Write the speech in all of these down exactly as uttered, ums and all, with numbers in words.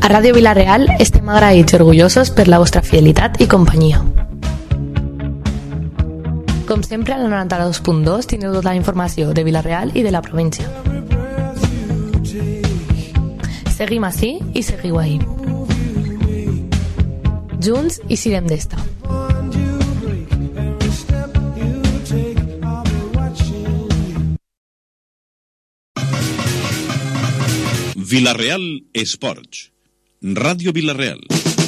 A Ràdio Vila-real estem agraïts i orgullosos per la vostra fidelitat i companyia. Com sempre, al noranta-dos punt dos teniu tota la informació de Vila-real i de la província. Seguim ací i seguiu ahí. Junts i sirem d'esta. Vila-real Esports. Ràdio Vila-real.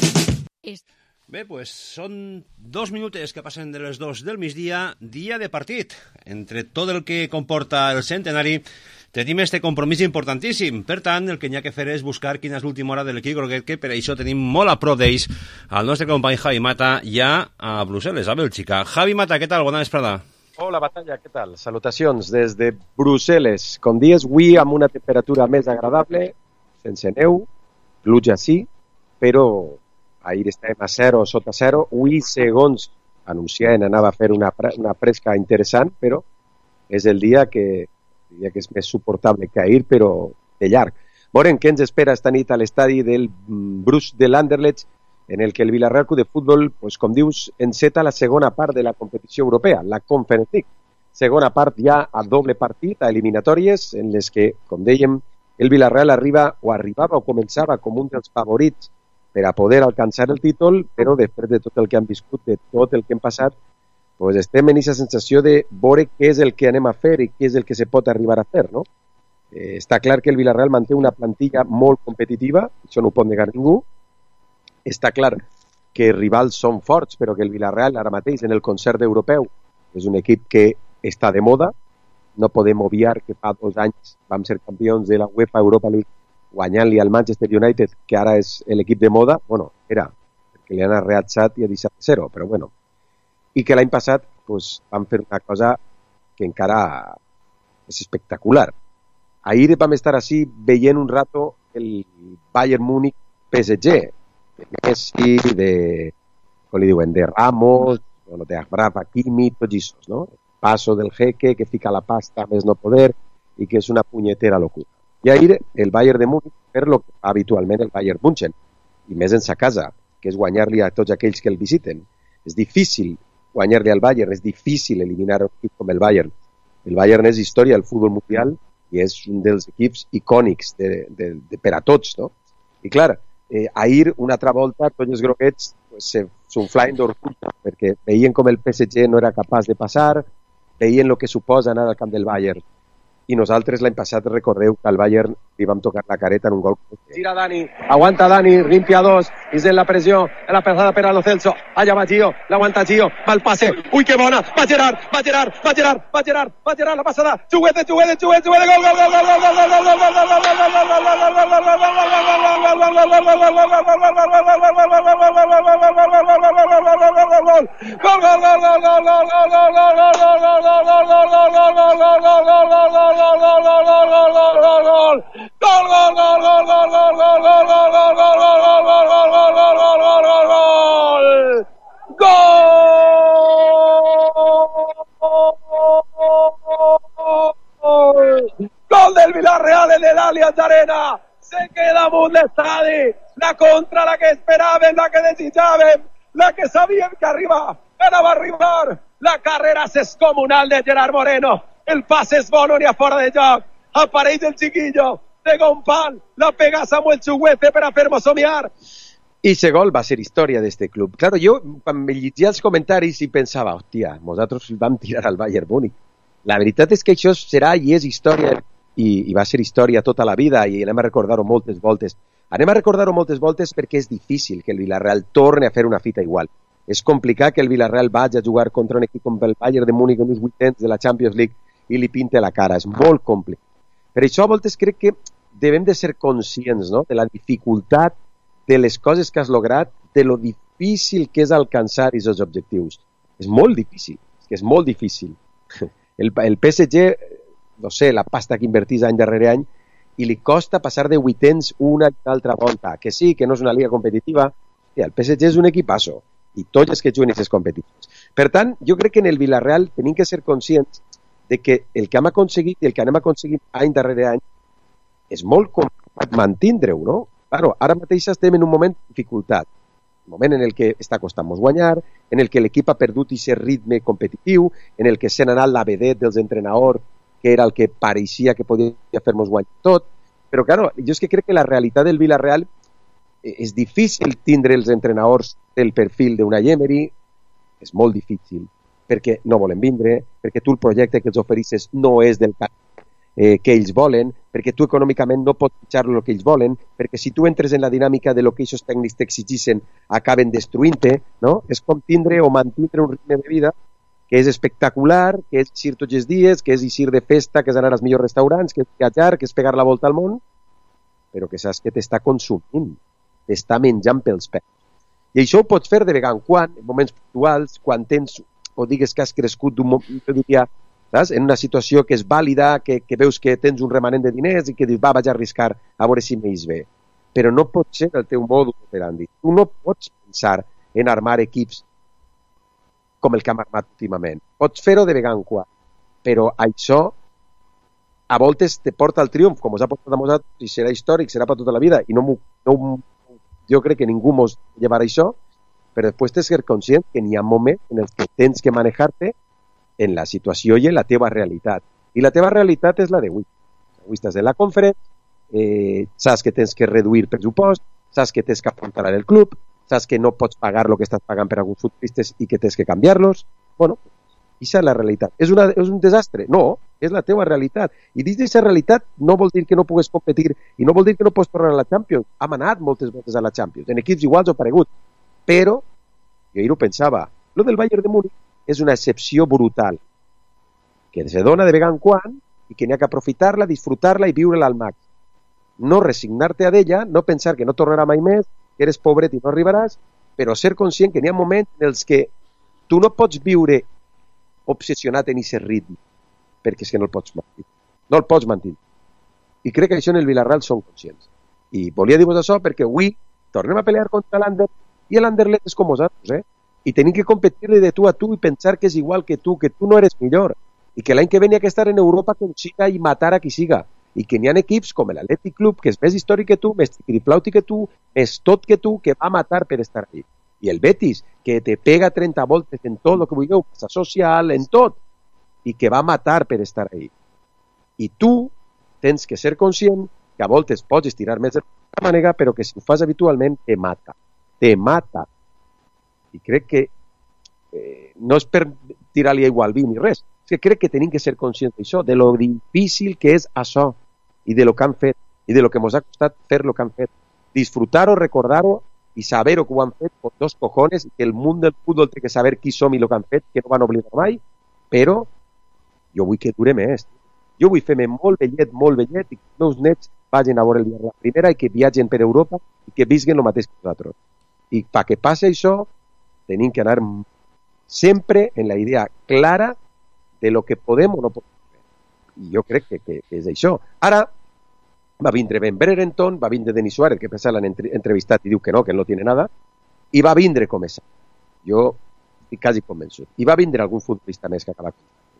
Bé, pues són dos minutes que passen de les dos del migdia, dia de partit. Entre tot el que comporta el centenari, tenim este compromís importantíssim. Per tant, el que hi ha que fer és buscar quina és l'última hora de l'equip groguet, que per això tenim molt a prop d'ells el nostre company Javi Mata, ja a Brussel·les, a Bèlgica. Javi Mata, què tal? Bona vesprada. Hola, Batalla, què tal? Salutacions des de Brussel·les. Com dies, avui amb una temperatura més agradable, sense neu, pluja sí, però ahir estàvem a zero, sota zero. Avui, segons anunciaven, anava a fer una, una fresca interessant, però és el dia que, dia que és més suportable que ahir, però de llarg. Veurem què ens espera esta nit a l'estadi del Bruce de l'Anderlecht, en el que el Villarreal Club de Futbol, pues, com dius, enceta la segona part de la competició europea, la Conference League. Segona part ja a doble partit, a eliminatòries, en les que, com dèiem, el Villarreal arriba o arribava o començava com un dels favorits per a poder alcançar el títol, però després de tot el que han viscut, de tot el que hem passat, pues estem en aquesta sensació de veure què és el que anem a fer i què és el que se pot arribar a fer, no? Eh, està clar que el Villarreal manté una plantilla molt competitiva, això no ho pot negar ningú. Està clar que els rivals són forts, però que el Villarreal ara mateix en el concert europeu és un equip que està de moda. No podem obviar que fa dos anys vam ser campions de la UEFA Europa League guanyant-li al Manchester United, que ara és l'equip de moda. Bueno, era, perquè li han arreatzat i ha deixat zero, però bueno. I que l'any passat pues, van fer una cosa que encara és espectacular. Ahir vam estar així veient un rato el Bayern Múnich P S G, de Messi, de, com li diuen, de Ramos, bueno, de Achraf Hakimi, tots aquests, no? Paso del jeque, que fica la pasta més no poder i que és una punyetera locura. I ahir el Bayern de Múnich fer lo que fa habitualment el Bayern München, i més en sa casa, que és guanyar-li a tots aquells que el visiten. És difícil guanyar-li al Bayern, és difícil eliminar un equip com el Bayern. El Bayern és història del futbol mundial i és un dels equips icònics de, de, de, per a tots, no? I clar, eh, ahir una altra volta tots els groguets pues, se s'unflaven d'orgull perquè veien com el P S G no era capaç de passar, veien el que suposa anar al camp del Bayern. I nosaltres l'any passat recordeu que al Bayern li vam tocar la careta en un gol. Gira Dani, aguanta Dani, limpia dos, és en la pressió, en la pesada per a Lo Celso, allà va Gio, l'aguanta Gio, va el passe, ui que bona, va Gerard, va Gerard, va Gerard, va Gerard, va Gerard, la passada, juguete, juguete, juguete, juguete, gol, gol, gol, gol, gol, gol, gol, gol, gol del Villarreal en el Allianz Arena. Se queda amunt l'estadi, la contra, la que esperàvem, la que desitjàvem, la que sabíem que arribava, anava a arribar. La carrera és descomunal de Gerard Moreno, el passe és bon, n'hi ha fora de joc, apareix el chiquillo, pega un pal, la pega Samuel Chuguete per a fer-nos somiar. I aquest gol va ser història d'aquest club. Claro, jo, quan me llegia els comentaris i pensava, hòstia, nosaltres vam tirar al Bayern Múnich. La veritat és que això serà i és història, i, i va ser història tota la vida, i anem a recordar-ho moltes voltes. Anem a recordar-ho moltes voltes perquè és difícil que el Villarreal torni a fer una fita igual. És complicat que el Villarreal vagi a jugar contra un equip com el Bayern de Múnich en uns vuitens de la Champions League i li pinte la cara. És molt complicat. Per això a voltes crec que devem de ser conscients, no?, de la dificultat de les coses que has lograt, de lo difícil que és alcançar aquests objectius. És molt difícil, és que és molt difícil. El, el P S G, no sé, la pasta que invertís any darrere any, i li costa passar de vuitens una i altra volta. Que sí, que no és una liga competitiva. Sí, el P S G és un equipasso, i tots els que juguen aquestes competicions. Per tant, jo crec que en el Villarreal tenim que ser conscients de que el que hem aconseguit i el que anem aconseguint any darrere any és molt complicat mantindre-ho, no? claro, ara mateix estem en un moment de dificultat, un moment en el que està costant-nos guanyar, en el que l'equip ha perdut aquest ritme competitiu, en el que s'han anat la vedet dels entrenadors, que era el que pareixia que podia fer-nos guanyar tot, però claro, jo és que crec que la realitat del Villarreal és difícil tindre els entrenadors del perfil d'una Emery, és molt difícil, perquè no volen vindre, perquè tu el projecte que els oferisses no és del cap eh, que ells volen, perquè tu econòmicament no pots fitxar el que ells volen, perquè si tu entres en la dinàmica de lo que aquests tècnics t'exigissin, acaben destruint-te, no? És com tindre o mantindre un ritme de vida que és espectacular, que és eixir tots els dies, que és eixir de festa, que és anar als millors restaurants, que és viatjar, que és pegar la volta al món, però que saps que t'està consumint, t'està menjant pels peus. I això ho pots fer de vegada en quan, en moments puntuals, quan tens, o digues que has crescut d'un moment, jo diria, saps? En una situació que és vàlida, que, que veus que tens un remanent de diners i que dius, va, vaig a arriscar a veure si m'eix bé. Però no pot ser el teu modus operandi. Tu no pots pensar en armar equips com el que hem armat últimament. Pots fer-ho de vegada en quan, però això a voltes te porta al triomf, com us ha portat a nosaltres, i serà històric, serà per tota la vida, i no, no jo crec que ningú mos llevarà això, però després tens que ser conscient que n'hi ha moments en els que tens que manejar-te en la situació i en la teva realitat. I la teva realitat és la d'avui. Avui estàs en la conferència, eh, saps que tens que reduir pressupost, saps que tens que apuntar el club, saps que no pots pagar el que estàs pagant per alguns futbolistes i que tens que canviar-los. Bueno, aquesta és la realitat. És, una, és un desastre? No, és la teva realitat. I dins d'aquesta realitat no vol dir que no pugues competir i no vol dir que no pots tornar a la Champions. Hem anat moltes voltes a la Champions, en equips iguals o pareguts. Però, jo ahir ho pensava, lo del Bayern de Múnich és una excepció brutal, que se dona de vegada en quan i que n'hi ha que aprofitar-la, disfrutar-la i viure-la al màxim. No resignar-te a d'ella, no pensar que no tornarà mai més, que eres pobret i no arribaràs, però ser conscient que n'hi ha moments en els que tu no pots viure obsessionat en aquest ritme, perquè és que no el pots mantenir. No el pots mantenir. I crec que això en el Villarreal són conscients. I volia dir-vos això perquè avui tornem a pelear contra l'Ander i l'Anderlecht és com nosaltres, eh? I tenim que competir-li de tu a tu i pensar que és igual que tu, que tu no eres millor, i que l'any que ve n'hi ha que estar en Europa com siga i matar a qui siga, i que n'hi ha equips com l'Atlètic Club, que és més històric que tu, més triplauti que tu, més tot que tu, que va matar per estar allí. I el Betis, que te pega trenta voltes en tot el que vulgueu, passa social, en tot, i que va matar per estar allí. I tu tens que ser conscient que a voltes pots estirar més de la manera, però que si ho fas habitualment te mata. Te mata. I crec que eh, no és per tirar-li aigua al vi ni res, és que crec que tenim que ser conscients d'això, de lo difícil que és això, i de lo que han fet, i de lo que ens ha costat fer lo que han fet. Disfrutar-ho, recordar-ho, i saber-ho que ho han fet per dos cojones, i que el món del futbol té que saber qui som i el que han fet, que no van oblidar mai, però jo vull que dure més. Jo vull fer-me molt vellet, molt vellet, i que els meus nets vagin a veure el dia de la primera i que viatgen per Europa i que visquen el mateix que nosaltres. I perquè passi això, tenim que anar sempre en la idea clara de lo que podem o no podem fer. I jo crec que, que, que és això. Ara, va vindre Ben Brereton, va vindre Denis Suárez, que després l'han entrevistat i diu que no, que no tiene nada, i va vindre com és. Jo estic quasi convençut. I va vindre algun futbolista més que acaba.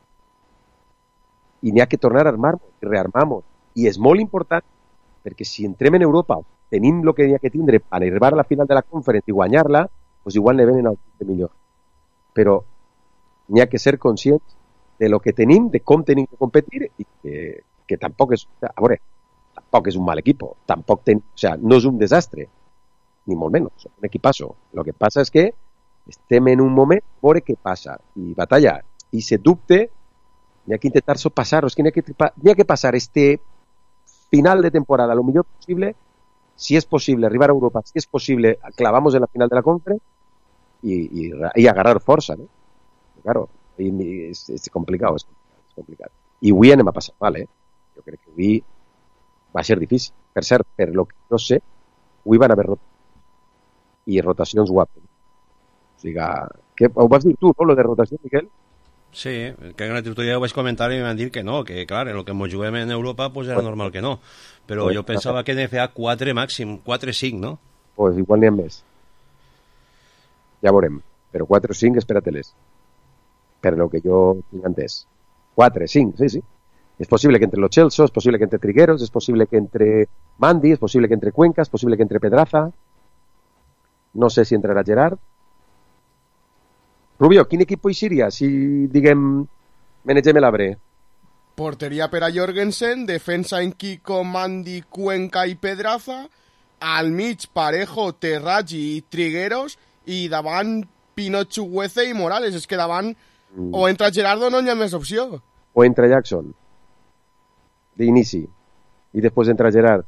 I n'hi ha que tornar a armar-nos i rearmar-nos. I és molt important, perquè si entrem en Europa, tenim el que n'hi ha que tindre per arribar a la final de la conferència i guanyar-la, doncs igual ne venen al de millor. Però n'hi ha que ser conscients de lo que tenim, de com tenim que competir, i que, que tampoc és... A veure, tampoc és un mal equip, tampoc ten, o sea, no és un desastre, ni molt menys, és un equipazo. Lo que passa és que estem en un moment, veure què passa, i batallar, i se dubte, n'hi ha que intentar-s'ho passar, és que n'hi ha que, n'hi ha que passar este final de temporada lo millor possible, si és possible arribar a Europa, si és possible clavamos en la final de la conferència i, i, i agarrar força, ¿no? Claro, és, és complicat, és complicat. I avui anem a passar mal, eh? Jo crec que avui va ser difícil. Per cert, per lo que no sé, avui van haver rotacions. I rotacions guapes. O sigui, que, ho vas dir tu, no, lo de rotació, Miquel? Sí, que en la tertúlia ho vaig comentar i em van dir que no, que clar, en el que ens juguem en Europa pues era normal que no, però pues, jo pensava que n'hi feia quatre màxim, quatre o cinc, no? Pues igual n'hi ha més. Ja veurem, però quatre o cinc espérateles, per lo que jo tinc entès. quatre, cinc, sí, sí. Es posible que entre Lo Celso, es posible que entre Trigueros, es posible que entre Mandi, es posible que entre Cuenca, es posible que entre Pedraza. No sé si entrarà Gerard. Rubio, quin equip poixiria si, diguem, manegem l'arbre? Porteria per a Jorgensen, defensa en Kiko, Mandi, Cuenca i Pedraza, al mig Parejo, Terraggi i Trigueros, i davant Pino, Chuguece i Morales. És que davant mm. o entra Gerardo, no hi ha més opció. O entra Jackson, d'inici, i després entra Gerard.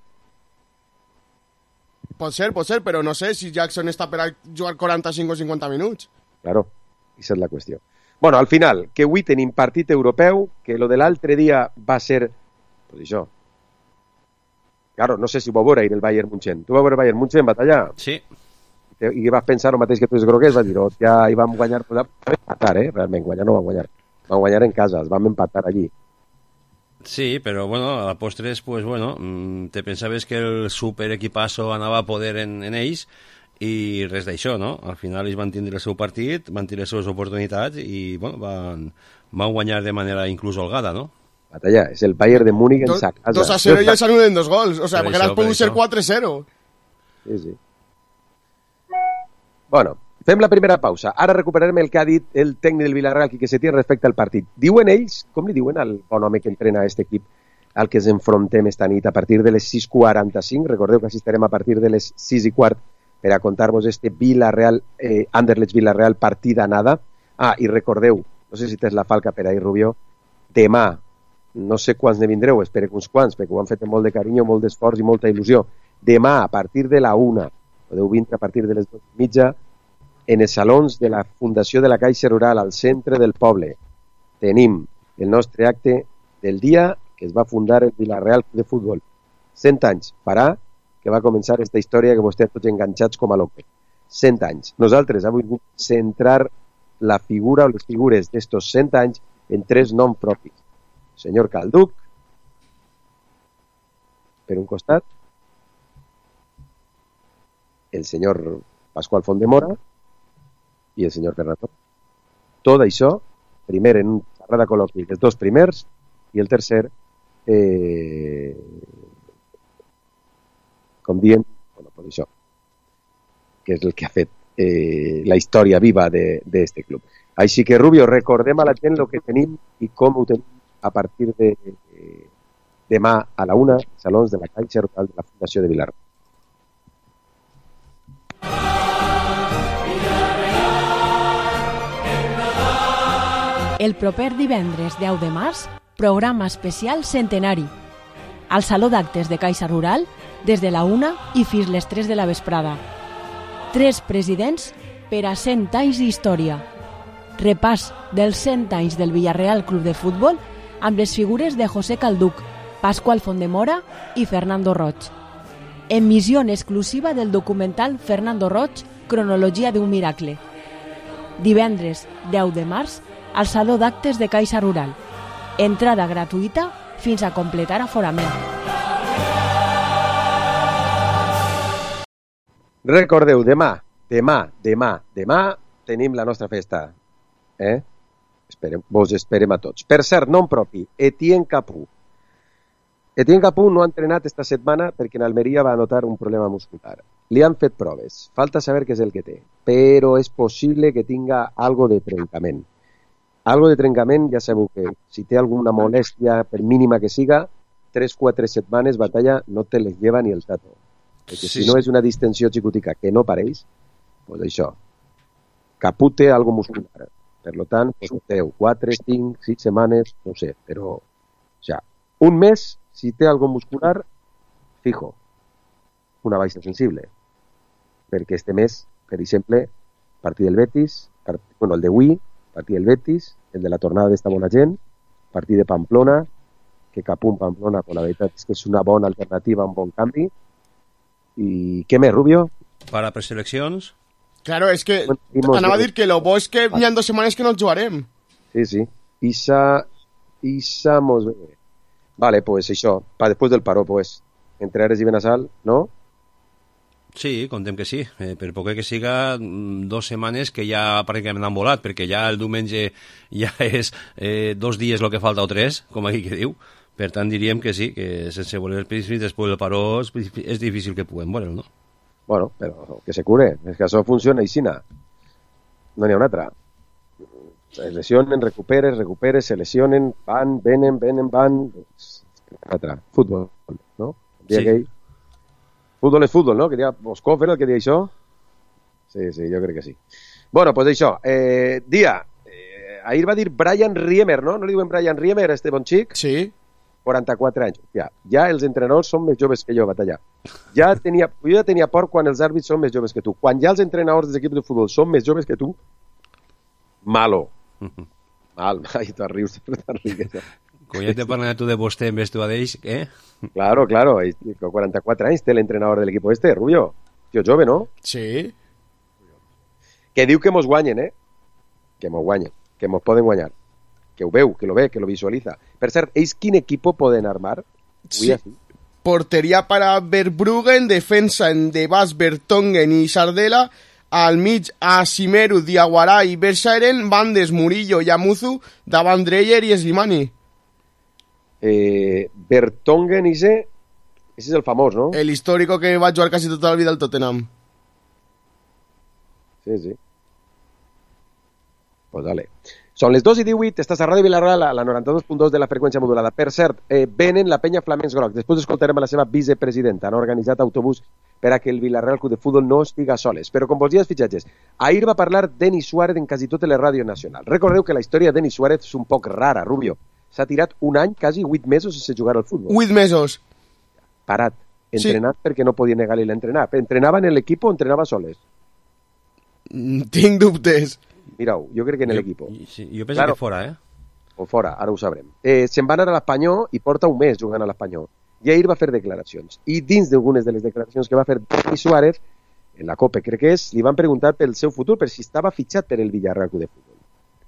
Pot ser, pot ser, però no sé si Jackson està per a jugar quaranta-cinc o cinquanta minuts. Claro, esa es la cuestión. Bueno, al final, que avui tenim partit europeu, que lo de l'altre dia va ser, pues això. Claro, no sé si ho vau veure ahir el Bayern München. Tu vau veure el Bayern München en batalla? Sí. I vas pensar el mateix que tu els groguers, vas dir, ja hi vam guanyar, vam empatar, eh? Realment, guanyar no vam guanyar. Vam guanyar en casa, els vam empatar allí. Sí, pero bueno, a la postres, pues bueno, te pensaves que el super equipazo anava a poder en, en ells, i res d'això, no? Al final ells van tindre el seu partit, van tindre les seves oportunitats i bueno, van, van guanyar de manera inclús holgada, no? Batalla, és el Bayern de Múnich en sa casa. dos a cero i ja s'anul·len dos gols, o sea, perquè l'has pogut ser quatre a zero. Sí, sí. Bueno, fem la primera pausa. Ara recuperarem el que ha dit el tècnic del Villarreal, Quique Setién, respecte al partit. Diuen ells, com li diuen al bon home que entrena aquest equip al que ens enfrontem esta nit a partir de les sis quaranta-cinc? Recordeu que assistirem a partir de les sis i quart per a contar-vos este Villarreal, eh, Anderlecht Villarreal partida nada. Ah, i recordeu, no sé si tens la falca per ahir, Rubió, demà, no sé quants ne vindreu, espero que uns quants, perquè ho han fet amb molt de carinyo, molt d'esforç i molta il·lusió. Demà, a partir de la una, podeu vindre a partir de les dues i mitja, en els salons de la Fundació de la Caixa Rural, al centre del poble. Tenim el nostre acte del dia que es va fundar el Villarreal de Futbol. cent anys farà que va començar aquesta història que vostès tots enganxats com a loques. cent anys. Nosaltres hem volgut centrar la figura o les figures d'estos cent anys en tres noms propis. El senyor Calduc, per un costat, el senyor Pasqual Fondemora i el senyor Ferrato. Tot això, primer en un xerrada col·loqui, els dos primers, i el tercer, eh, com diem, bueno, pues això, que és el que ha fet eh, la història viva d'aquest club. Així que, Rubio, recordem a la gent el que tenim i com ho tenim a partir de eh, demà a la una, salons de la Caixa Rural de la Fundació de Villarreal. El proper divendres deu de març, programa especial centenari. Al Saló d'Actes de Caixa Rural, des de la una i fins les tres de la vesprada. Tres presidents per a cent anys d'història. Repàs dels cent anys del Villarreal Club de Futbol amb les figures de José Calduc, Pasqual Fondemora i Fernando Roig. Emissió exclusiva del documental Fernando Roig, Cronologia d'un miracle. Divendres deu de març, al Saló d'Actes de Caixa Rural. Entrada gratuïta fins a completar aforament. Recordeu, demà, demà, demà, demà tenim la nostra festa. Eh? Esperem, vos esperem a tots. Per cert, nom propi, Etienne Capú. Etienne Capú no ha entrenat esta setmana perquè en Almeria va notar un problema muscular. Li han fet proves. Falta saber què és el que té. Però és possible que tinga algo de trencament. Algo de trencament, ja sabeu que si té alguna molèstia, per mínima que siga, tres quatre setmanes, batalla, no te les lleva ni el tato. Perquè sí, si no és una distensió xicotica que no pareix, doncs això, Capú té algo muscular. Per tant, pues, deu, quatre, cinc, sis setmanes, no sé, però, o sea, un mes, si té algo muscular, fijo, una baixa sensible. Perquè este mes, per exemple, partit del Betis, part, bueno, el de Wii, partit del Betis, el de la tornada d'esta bona gent, partit de Pamplona, que Capú en Pamplona, però la veritat és que és una bona alternativa, un bon canvi. I què més, Rubio? Para preseleccions. Claro, és que anava a dir que lo bo és que hi ha dues setmanes que no jugarem. Sí, sí. Isa, Isa mos ve. Vale, pues això, para después del paró, pues, entre Ares y Benassal, ¿no? Sí, contem que sí, eh, per poc que siga dos setmanes que ja pràcticament han volat, perquè ja el diumenge ja és eh, dos dies el que falta o tres, com aquí que diu. Per tant, diríem que sí, que sense voler els principis després del paró és difícil que puguem voler, no? Bueno, però que se cure, és que això funciona i sina. No n'hi ha una altra. Se lesionen, recuperes, recuperes, se lesionen, van, venen, venen, van... Altra. Futbol, no? Sí. Aquell... Futbol és futbol, no? Que dia Moscou era el que dia això? Sí, sí, jo crec que sí. Bueno, doncs això. Eh, dia, eh, ahir va dir Brian Riemer, no? No li diuen Brian Riemer, este bon xic? Sí. quaranta-quatre anys. Ja, ja els entrenadors són més joves que jo, Batalla. Ja tenia, jo ja tenia por quan els àrbits són més joves que tu. Quan ja els entrenadors dels equips de futbol són més joves que tu, malo. Mal. Ai, tu rius, tu rius. Com ja te parlen tu de vostè en vez tu a d'ells, eh? Claro, claro. quaranta-quatre anys té l'entrenador de l'equip este, Rubio. Tio jove, no? Sí. Que diu que mos guanyen, eh? Que mos guanyen, que mos poden guanyar. Que ho veu, que lo ve, que lo visualitza. Per cert, ells quin equip poden armar? Sí. Porteria para Verbruggen, defensa en De Bas, Vertonghen i Sardela, al mig a Simeru, Diaguará i Bershairen, bandes Murillo i Amuzu, davant Dreyer i Slimani. Eh, Vertonghen, ese, ese és el famós, no? El histórico que va jugar quasi tota la vida al Tottenham. Sí, sí. Pues dale. Són les dos i divuit, estàs a Ràdio Vilareal, a la noranta-dos punt dos de la freqüència modulada. Per cert, eh, venen la penya Flamencs Groc. Després escoltarem a la seva vicepresidenta. Han organitzat autobús per a que el Vilareal Club de Futbol no estiga soles. Però com vos dies fitxatges, ahir va parlar Denis Suárez en quasi totes les ràdios nacionals. Recordeu que la història de Denis Suárez és un poc rara, Rubio. S'ha tirat un any, quasi vuit mesos sense jugar al futbol. Vuit mesos. Parat, entrenat sí. Perquè no podia negar-li l'entrenar. Entrenava en l'equip o entrenava soles? Tinc dubtes. Mira-ho, jo crec que en l'equip. Sí, jo penso claro. Que fora, eh? O fora, ara ho sabrem. Eh, se'n va anar a l'Espanyol i porta un mes jugant a l'Espanyol. I ahir va fer declaracions. I dins d'algunes de les declaracions que va fer Denis Suárez, en la COPE crec que és, li van preguntar pel seu futur, per si estava fitxat per el Villarreal Club de Futbol.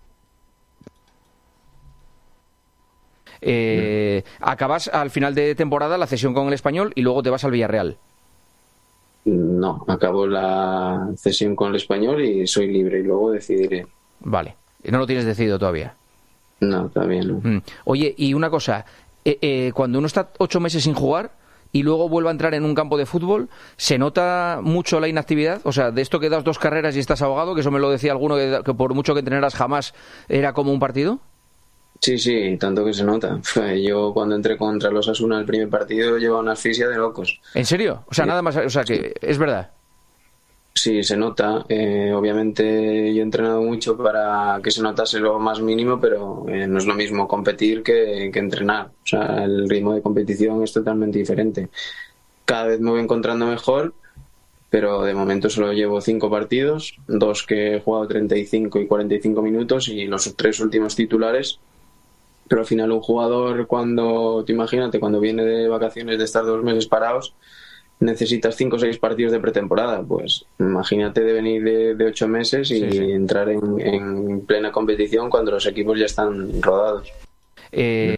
Eh, acabas al final de temporada la cesión con el Español y luego te vas al Villarreal. No, acabo la cesión con el Español y soy libre y luego decidiré. Vale, no lo tienes decidido todavía. No, todavía no. Mm. Oye, y una cosa, eh, eh, cuando uno está ocho meses sin jugar y luego vuelve a entrar en un campo de fútbol, ¿se nota mucho la inactividad? O sea, de esto que das dos carreras y estás ahogado, que eso me lo decía alguno, que, que por mucho que entrenaras jamás era como un partido. Sí, sí, tanto que se nota. Yo cuando entré contra los Osasuna el primer partido llevaba una asfixia de locos. ¿En serio? O sea, sí. Nada más, o sea, que es verdad. Sí, se nota. Eh, obviamente yo he entrenado mucho para que se notase lo más mínimo, pero eh, no es lo mismo competir que, que entrenar. O sea, el ritmo de competición es totalmente diferente. Cada vez me voy encontrando mejor, pero de momento solo llevo cinco partidos, dos que he jugado treinta y cinco y cuarenta y cinco minutos y los tres últimos titulares. Pero al final un jugador, cuando, te imagínate, cuando viene de vacaciones de estar dos meses parados, necesitas cinco o seis partidos de pretemporada. Pues imagínate de venir de, de ocho meses y sí, sí. entrar en, en plena competición cuando los equipos ya están rodados. Eh...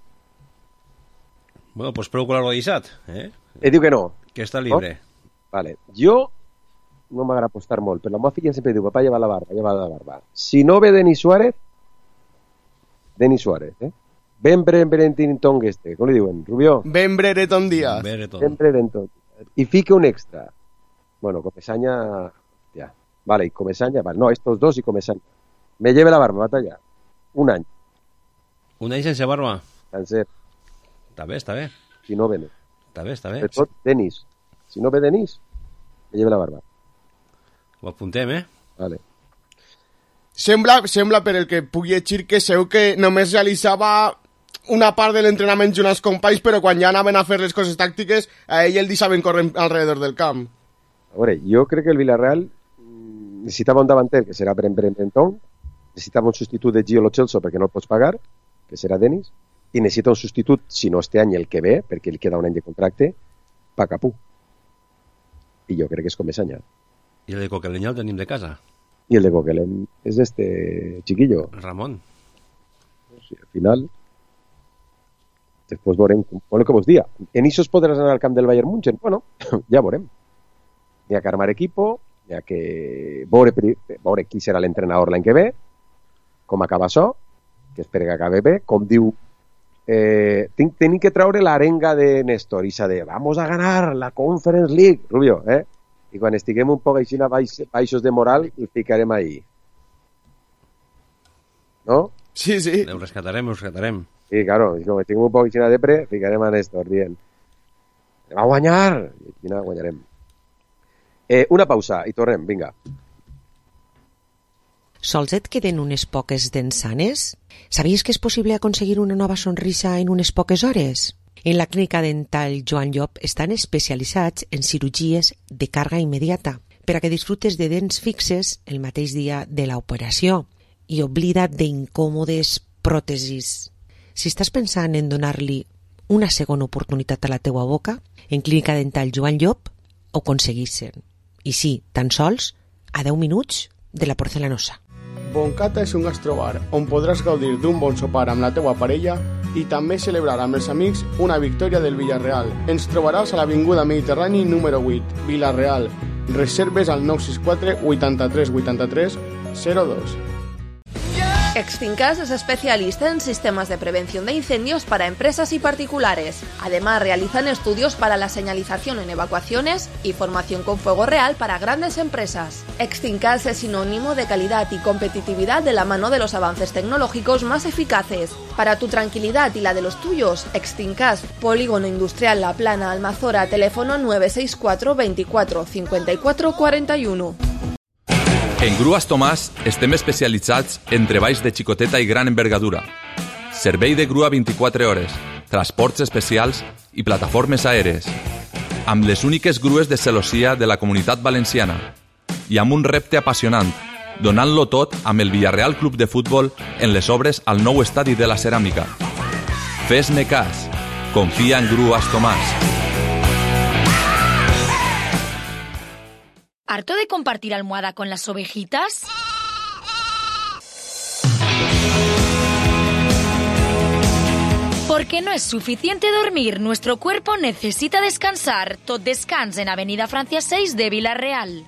Bueno, pues prou colar-lo deixat, eh? Eh, diu que no. Que està libre. Oh? Vale. Jo no m'agrada apostar molt, però la meva filla sempre diu, papà, lleva la barba, lleva la barba. Si no ve Denis Suárez, Denis Suárez, eh? Ben Brereton este, com li diuen, Rubió? Ben Brereton Díaz. Ben Brereton. I fica un extra. Bueno, Comesaña, ja. Vale, y Comesaña, vale. No, estos dos y Comesaña. Me lleve la barba, batalla. Un any. Un any sense barba? Sencer. Està bé, està bé. Si no ve. Està bé, està bé. Per tot, Denis. Si no ve Denis, me lleve la barba. Ho apuntem, eh? Vale. Sembla, sembla per el que pugui llegir que seu que només realitzava una part de l'entrenament junt als companys, però quan ja anaven a fer les coses tàctiques, a ell el deixaven córrer alrededor del camp. A veure, jo crec que el Villarreal necessitava un davanter, que serà Bren Brereton, necessitava un substitut de Gio Lo Celso perquè no el pots pagar, que serà Denis, i necessita un substitut, si no este any el que ve, perquè li queda un any de contracte, Pacapú. I jo crec que és Comesaña. I el de Coquelin el tenim de casa. I el de Coquelin és este chiquillo. Ramon. Sí, al final... Després veurem, bueno, que vos dia. En això podràs anar al camp del Bayern München? Bueno, ja veurem. n'hi ha que armar equipo, n'hi ha que veure, veure qui serà l'entrenador l'any que ve, com acaba això, que espero que acabe bé, com diu, eh, tinc, tenim que treure l'arenga de Néstor, i s'ha de, vamos a ganar la Conference League, Rubio, eh? I quan estiguem un poc així baix, baixos de moral, el ficarem ahí. ¿No? Sí, sí. Ho rescatarem, ho rescatarem. Sí, claro, com estigui un poc així de depre, ficarem a Néstor, dient, va a guanyar, i aquí guanyarem. Eh, una pausa, i tornem, vinga. Sols et queden unes poques dents sanes? Sabies que és possible aconseguir una nova sonrisa en unes poques hores? En la clínica dental Joan Llop estan especialitzats en cirurgies de càrrega immediata per a que disfrutes de dents fixes el mateix dia de l'operació i oblida't d'incòmodes pròtesis. Si estàs pensant en donar-li una segona oportunitat a la teua boca, en clínica dental Joan Llop ho aconseguissin. I sí, tan sols a deu minuts de la porcelanosa. Boncata és un gastrobar on podràs gaudir d'un bon sopar amb la teua parella i també celebrar amb els amics una victòria del Villarreal. Ens trobaràs a l'Avinguda Mediterrani número vuit, Villarreal. Reserves al nou sis quatre, vuitanta-tres, vuitanta-tres, zero dos. Extincas es especialista en sistemas de prevención de incendios para empresas y particulares. Además, realizan estudios para la señalización en evacuaciones y formación con fuego real para grandes empresas. Extincas es sinónimo de calidad y competitividad de la mano de los avances tecnológicos más eficaces. Para tu tranquilidad y la de los tuyos, Extincas, Polígono Industrial La Plana, Almazora, teléfono nueve seis cuatro, veinticuatro, cincuenta y cuatro, cuarenta y uno. En Grues Tomàs estem especialitzats en treballs de xicoteta i gran envergadura. Servei de grua vint-i-quatre hores, transports especials i plataformes aèries. Amb les úniques grues de celossia de la Comunitat Valenciana. I amb un repte apassionant, donant-lo tot amb el Villarreal Club de Futbol en les obres al nou estadi de la Ceràmica. Fes-ne cas. Confia en Grues Tomàs. ¿Harto de compartir almohada con las ovejitas? Porque no es suficiente dormir, nuestro cuerpo necesita descansar. Tot descans en Avenida Francia seis de Vila-real.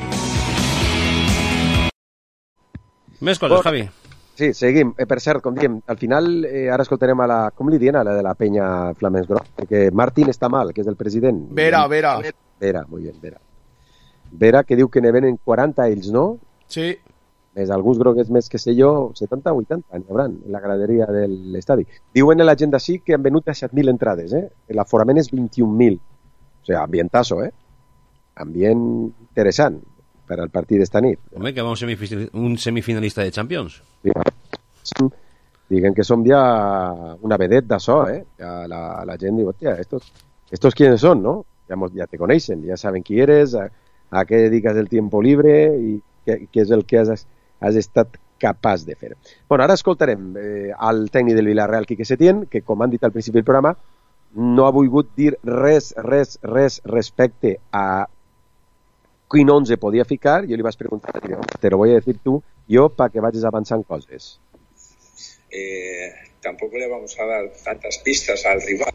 Més coses, Javi. Sí, seguim. Eh, per cert, com diem, al final eh, ara escoltarem a la, com li diuen, a la de la penya Flamencs Groc, perquè Martín està mal, que és el president. Vera, Vera. Vera, muy bien, Vera. Vera, que diu que ne venen quaranta ells, no? Sí. Més alguns groguets més, que sé jo, setanta o vuitanta, n'hi haurà, en la graderia de l'estadi. Diuen en l'agenda sí que han venut a set mil entrades, eh? L'aforament és vint-i-un mil. O sigui, ambientazo, eh? Ambient interessant per al partit d'esta nit. Home, que va un, semifis- un semifinalista de Champions. Sí. Diguen que som ja una vedet d'això, eh? Ja la, la gent diu, hòstia, estos, estos quiénes són, no? Ja, mos, ja te coneixen, ja saben qui eres, a, a què dediques el tiempo libre i què, què és el que has, has estat capaç de fer. Bueno, ara escoltarem eh, al tècnic del Villarreal, Quique Setién, que, com han dit al principi del programa, no ha volgut dir res, res, res respecte a quin onze podia ficar. Jo li vaig preguntar, te lo voy a decir tú, jo, para que vagis avançant coses. Eh, tampoco le vamos a dar tantas pistas al rival,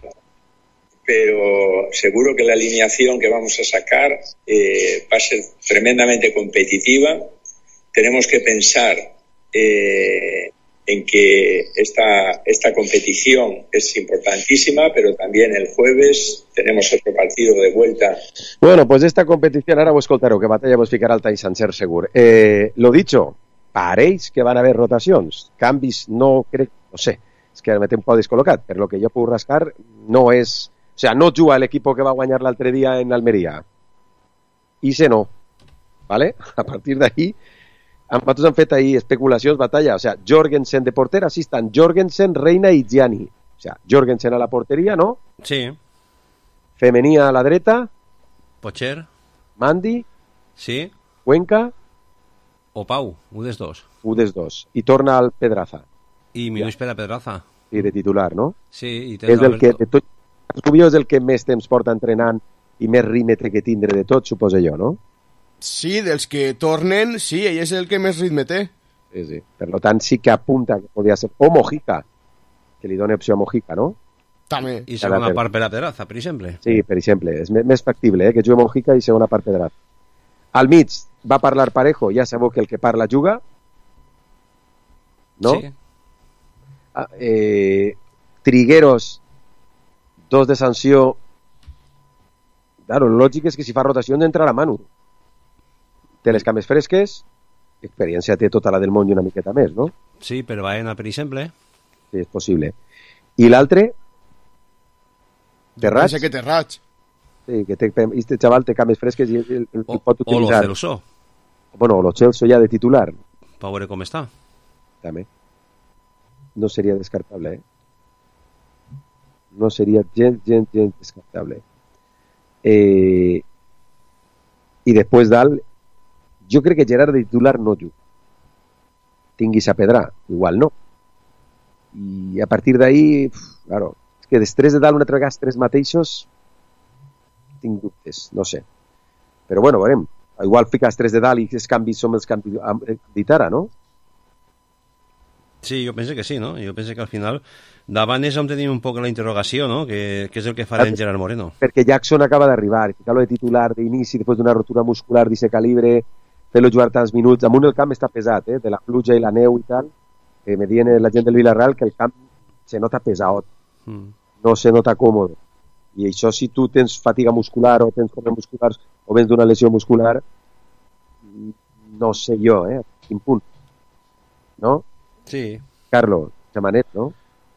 pero seguro que la alineación que vamos a sacar eh, va a ser tremendamente competitiva. Tenemos que pensar eh, en que esta, esta competición es importantísima, pero también el jueves tenemos otro partido de vuelta. Bueno, pues esta competición, ara ho escoltareu, que batalla vos ficarà alta i sencer segur. Eh, lo dicho, pareix que van haver rotacions. Canvis no crec, no sé, és que ara m'he un poc descol·locat, per lo que jo puc rascar, no és... O sea, no juga l'equip que va guanyar l'altre dia en Almeria. I se no. ¿Vale? A partir d'ahí, nosaltres han fet ahí especulacions, batalla. O sea, Jorgensen de porter, així estan Jorgensen, Reina i Gianni. O sea, Jorgensen a la porteria, ¿no? Sí. Femení a la dreta. Pocher. Mandi. Sí. Cuenca. O Pau, un dels dos. Un dels dos. I torna al Pedraza. I Minuix per a Pedraza. I de titular, no? Sí. I té és el que, de tot, Rubio és el que més temps porta entrenant i més ritme té que tindre de tot, suposo jo, no? Sí, dels que tornen, sí, ell és el que més ritme té. Sí, sí. Per tant, sí que apunta que podia ser... O Mojica, que li dona opció a Mojica, no? També. I segona part per a Pedraza, per exemple. Sí, per exemple. És més factible, eh? Que jugui Mojica i segona part Pedraza. Al mig va parlar Parejo, ja sabeu que el que parla juga, no? Sí. Ah, eh, Trigueros, dos de sanció. Claro, el lògic és que si fa rotació entrarà Manu. Té les cames fresques, experiència té tota la del món i una miqueta més, no? Sí, però Baena, per exemple. Sí, és possible. I l'altre? Terrats? Pensa que Terrats. Sí, que té, este chaval té cames fresques i el, el, el pot utilitzar. O lo Celso. Bueno, o lo Celso ja de titular. Pa veure com està. També. No seria descartable, eh? No seria gens, gens, gens descartable. Eh, I després dalt, jo crec que Gerard de titular no juga. Tinguis a Pedrà, igual no. I a partir d'ahí, claro, és que després de dalt una altra vegada tres mateixos, tinc dubtes, no sé. Però bueno, veurem. Igual fiques tres de dalt i els canvis són els canvis d'Itara, no? Sí, jo penso que sí, no? Jo penso que al final davant és on tenim un poc la interrogació, no? Que, que és el que farà en Gerard Moreno. Perquè Jackson acaba d'arribar, ficar-lo de titular d'inici després d'una rotura muscular d'aquest calibre, fer-lo jugar tants minuts, amunt el camp està pesat, eh? De la pluja i la neu i tal, que me diuen la gent del Villarreal que el camp se nota pesat, mm. no se nota còmode. I això, si tu tens fatiga muscular o tens problemes musculars o vens d'una lesió muscular, no sé jo, eh? A quin punt, no? Sí. Carlos, Xamanet, no?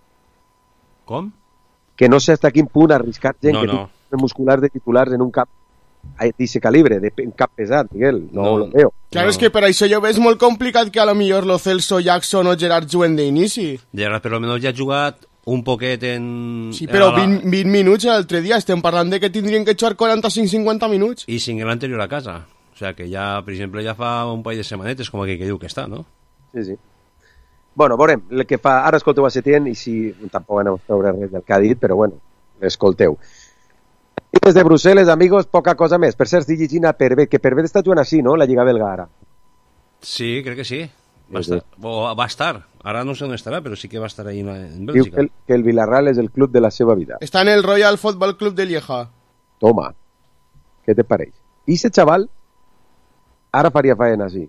Com? Que no sé hasta quin punt arriscar gent no, que no. té musculars de titulars en un cap d'aquest calibre, de un cap pesat, Miguel, no, no lo veo. Claro, no. És que per això jo veig molt complicat que a lo millor lo Celso, Jackson o Gerard juguen d'inici. Gerard, per almenys ja ha jugat un poquet en... Sí, però la... vint, vint minuts l'altre dia, estem parlant de que tindrien que jugar quaranta-cinc cinquanta minuts. I cinc l'anterior a casa. O sea, que ja, per exemple, ja fa un parell de setmanetes, com aquí que diu que està, no? Sí, sí. Bueno, veurem, el que fa... Ara escolteu a Setién i si tampoc anem a treure res del que ha dit, però bueno, l'escolteu. Des de Brussel·les, amigos, poca cosa més. Per cert, estic llegint a Pervet, que Pervet està jugant així, no?, la Lliga Belga ara. Sí, crec que sí. Va, sí, estar. sí. O va estar. Ara no sé on estarà, però sí que va estar ahí en Bèlgica. Diu que el, que el Villarreal és el club de la seva vida. Està en el Royal Football Club de Lieja. Toma. Què te pareix? I ese chaval ara faria faena, sí.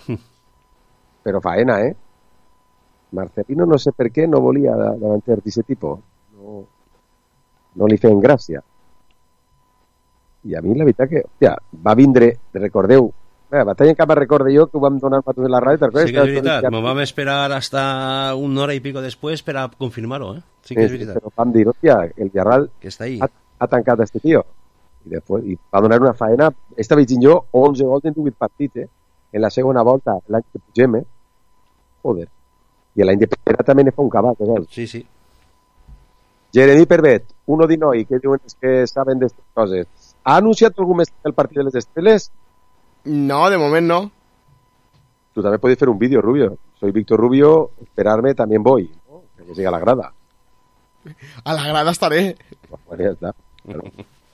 Però faena, eh? Marcelino no sé per què no volia davanter d'aquest tipus. No, no li feien gràcia. I a mi la veritat que, hòstia, va vindre, recordeu, eh, Batalla en Camp recorde jo que ho vam donar per la ràdio. Sí que és veritat, m'ho vam esperar hasta una hora i pico després per a confirmar-ho, eh? Sí que és veritat. Però vam dir, hòstia, el Villarreal ha, ha tancat a este tío. I, després, i va donar una faena, esta veig jo onze gols en divuit partits, eh? En la segona volta, l'any que pugem, eh? Joder. I l'any de Pedra també ne fa un cabal, eh? Sí, sí. Jeremy Pervet, uno de noi, que diuen que saben d'aquestes coses. Ha anunciat algun més el partit de les Estrelles? No, de moment no. Tu també pots fer un vídeo, Rubio. Soy Víctor Rubio, esperarme, también voy, ¿no? Que llegue a la grada. A la grada estaré. Bueno, ja està. Bueno.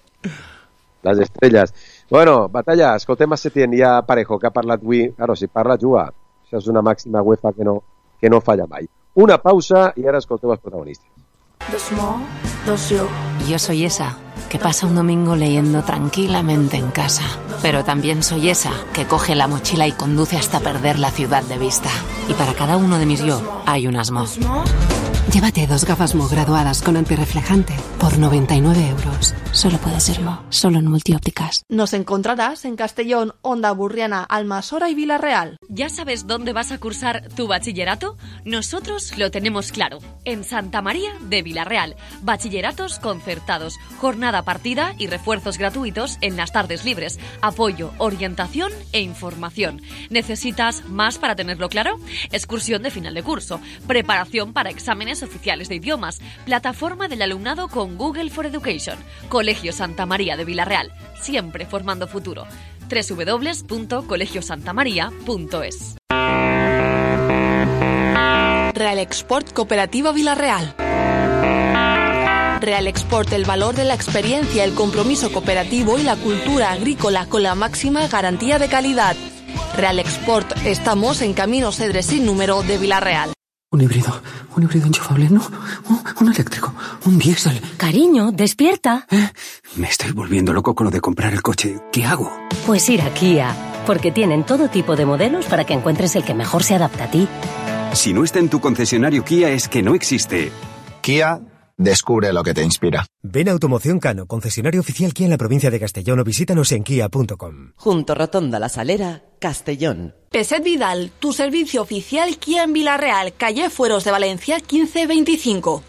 Les estrelles. Bueno, Batalla, escoltem a Setién i a Parejo, que ha parlat avui. Claro, si parla, juga. Això és una màxima UEFA que no, que no falla mai. Una pausa i ara escolteu els protagonistes. Dos mo, dos yo. Yo soy esa que pasa un domingo leyendo tranquilamente en casa. Pero también soy esa que coge la mochila y conduce hasta perder la ciudad de vista. Y para cada uno de mis yo hay unas mo. Llévate dos gafas Mo graduadas con antirreflejante por noventa y nueve euros. Solo puede ser Mo, solo en Multiópticas. Nos encontrarás en Castellón, Onda Burriana, Almasora y Villarreal. ¿Ya sabes dónde vas a cursar tu bachillerato? Nosotros lo tenemos claro. En Santa María de Villarreal. Bachilleratos concertados, jornada partida y refuerzos gratuitos en las tardes libres. Apoyo, orientación e información. ¿Necesitas más para tenerlo claro? Excursión de final de curso. Preparación para exámenes oficiales de idiomas, plataforma del alumnado con Google for Education, Colegio Santa María de Villarreal, siempre formando futuro. doble u doble u doble u punto colegio santa maría punto es. Real Export Cooperativa Villarreal. Real Export, el valor de la experiencia, el compromiso cooperativo y la cultura agrícola con la máxima garantía de calidad. Real Export, estamos en Camino Cedres sin número de Villarreal. Un híbrido, un híbrido enchufable, no, un, un eléctrico, un diésel. Cariño, despierta. ¿Eh? Me estoy volviendo loco con lo de comprar el coche. ¿Qué hago? Pues ir a Kia, porque tienen todo tipo de modelos para que encuentres el que mejor se adapta a ti. Si no está en tu concesionario Kia es que no existe. Kia, descubre lo que te inspira. Ven a Automoción Cano, concesionario oficial Kia en la provincia de Castellón, o visítanos en kia punto com. Junto Rotonda La Salera, Castellón. Peset Vidal, tu servicio oficial Kia en Villarreal, calle Fueros de Valencia quince veinticinco.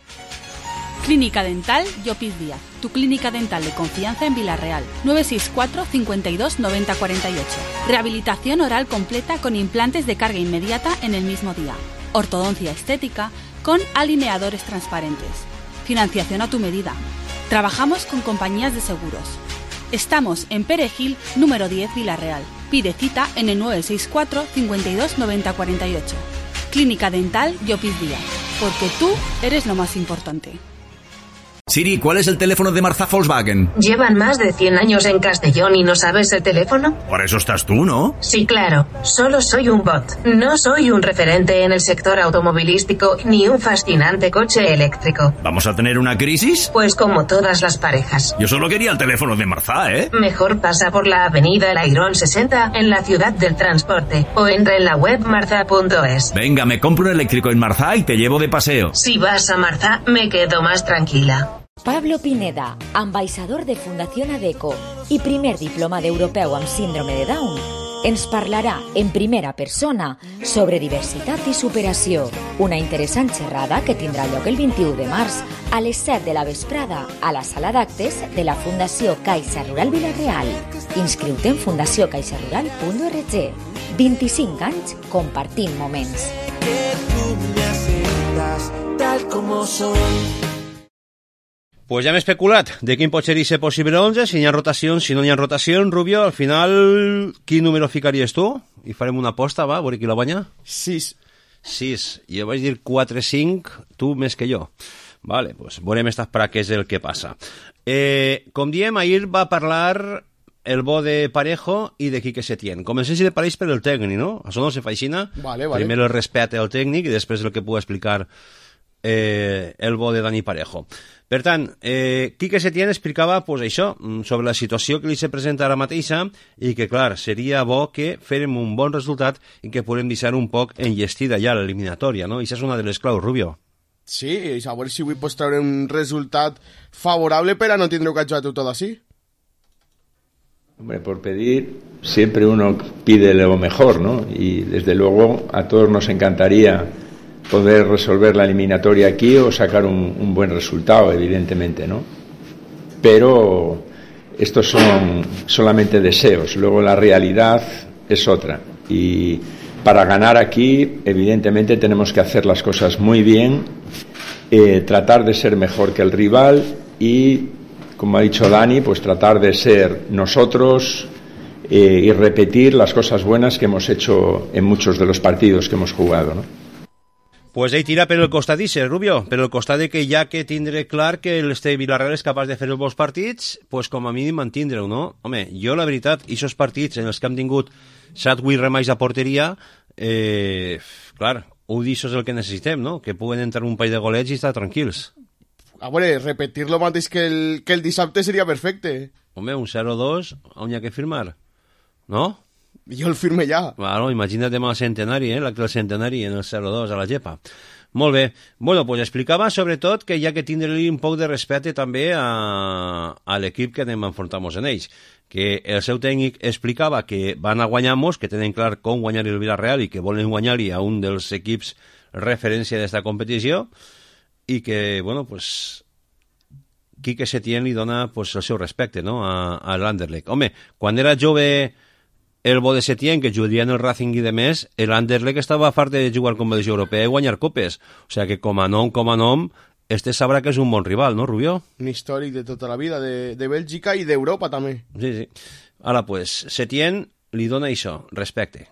Clínica Dental Llopis Díaz, tu clínica dental de confianza en Villarreal. nueve seis cuatro, cincuenta y dos, noventa cuarenta y ocho. Rehabilitación oral completa con implantes de carga inmediata en el mismo día. Ortodoncia estética con alineadores transparentes. Financiación a tu medida. Trabajamos con compañías de seguros. Estamos en Perejil, número diez, Villarreal. Pide cita en el nueve seis cuatro, cincuenta y dos, noventa cuarenta y ocho. Clínica Dental Llopis Díaz, porque tú eres lo más importante. Siri, ¿cuál es el teléfono de Marza Volkswagen? ¿Llevan más de cien años en Castellón y no sabes el teléfono? Por eso estás tú, ¿no? Sí, claro. Solo soy un bot. No soy un referente en el sector automovilístico ni un fascinante coche eléctrico. ¿Vamos a tener una crisis? Pues como todas las parejas. Yo solo quería el teléfono de Marza, ¿eh? Mejor pasa por la avenida El Airón sesenta en la ciudad del transporte o entra en la web marza punto es. Venga, me compro un eléctrico en Marza y te llevo de paseo. Si vas a Marza, me quedo más tranquila. Pablo Pineda, ambaixador de Fundación ADECO i primer diplomada europeu amb síndrome de Down, ens parlarà en primera persona sobre diversitat i superació. Una interessant xerrada que tindrà lloc el vint-i-u de març a les set de la vesprada a la sala d'actes de la Fundació Caixa Rural Villarreal. Inscriu-te en fundació caixa rural punt org. vint-i-cinc anys compartint moments. Que tú me aceptas tal como soy. Pues ja hem especulat de quin pot ser ese possible onze, si hi ha rotacions, si no hi ha rotacions. Rubio, al final, quin número ficaries tu? I farem una aposta, va, a veure qui la guanya. sis. sis. Jo vaig dir quatre cinc, tu més que jo. Vale, pues veurem estas para què és el que passa. Eh, com diem, ahir va parlar el bo de Parejo i de Quique Setién. Comencem, si te pareix, per el tècnic, no? Això no se fa aixina. Vale, vale. Primer el respecte al tècnic i després el que puc explicar eh, el bo de Dani Parejo. Per tant, eh, Quique Setién explicava pues, això, sobre la situació que li se presenta ara mateixa i que, clar, seria bo que fèrem un bon resultat i que podem deixar un poc enllestida ja l'eliminatòria, no? I això és una de les claus, Rubio. Sí, i a veure si avui pots treure un resultat favorable per a no tindre que jugar tot així. Hombre, por pedir, siempre uno pide lo mejor, ¿no? Y desde luego a todos nos encantaría poder resolver la eliminatoria aquí o sacar un, un buen resultado, evidentemente, ¿no? Pero estos son solamente deseos, luego la realidad es otra. Y para ganar aquí, evidentemente, tenemos que hacer las cosas muy bien, eh, tratar de ser mejor que el rival y, como ha dicho Dani, pues tratar de ser nosotros eh, y repetir las cosas buenas que hemos hecho en muchos de los partidos que hemos jugado, ¿no? Pues ell tira per el costat d'Ixer, Rubio, per el costat de que ja que tindré clar que este Villarreal és capaç de fer els bons partits, pues com a mínim mantindre-ho, no? Home, jo la veritat, aquests partits en els que hem tingut set vuit remeis a porteria, eh, clar, ho d'això és el que necessitem, no? Que puguen entrar un país de golets i estar tranquils. A veure, repetir lo mateix que el, que el dissabte seria perfecte. Home, un zero dos, on hi ha que firmar, no? Jo el firme ja. Bueno, imagina't demà el centenari, eh? L'acte del centenari en el zero dos a la Gepa. Molt bé. Bueno, pues explicava sobretot que hi ha que tindre-li un poc de respecte també a, a l'equip que anem a enfrontar-nos en ells. Que el seu tècnic explicava que van a guanyar-nos, que tenen clar com guanyar el Villarreal i que volen guanyar-li a un dels equips referència d'esta competició i que, bueno, pues Quique Setién li dona pues, el seu respecte, no?, a, a l'Anderlecht. Home, quan era jove el bo de Setién, que jugaria en el Racing i de més, l'Anderlecht estava fart de jugar competició europea i guanyar copes. O sigui que com a nom, com a nom, este sabrà que és un bon rival, no, Rubió? Un històric de tota la vida, de, de Bèlgica i d'Europa també. Sí, sí. Ara, pues, Setién li dona això, respecte.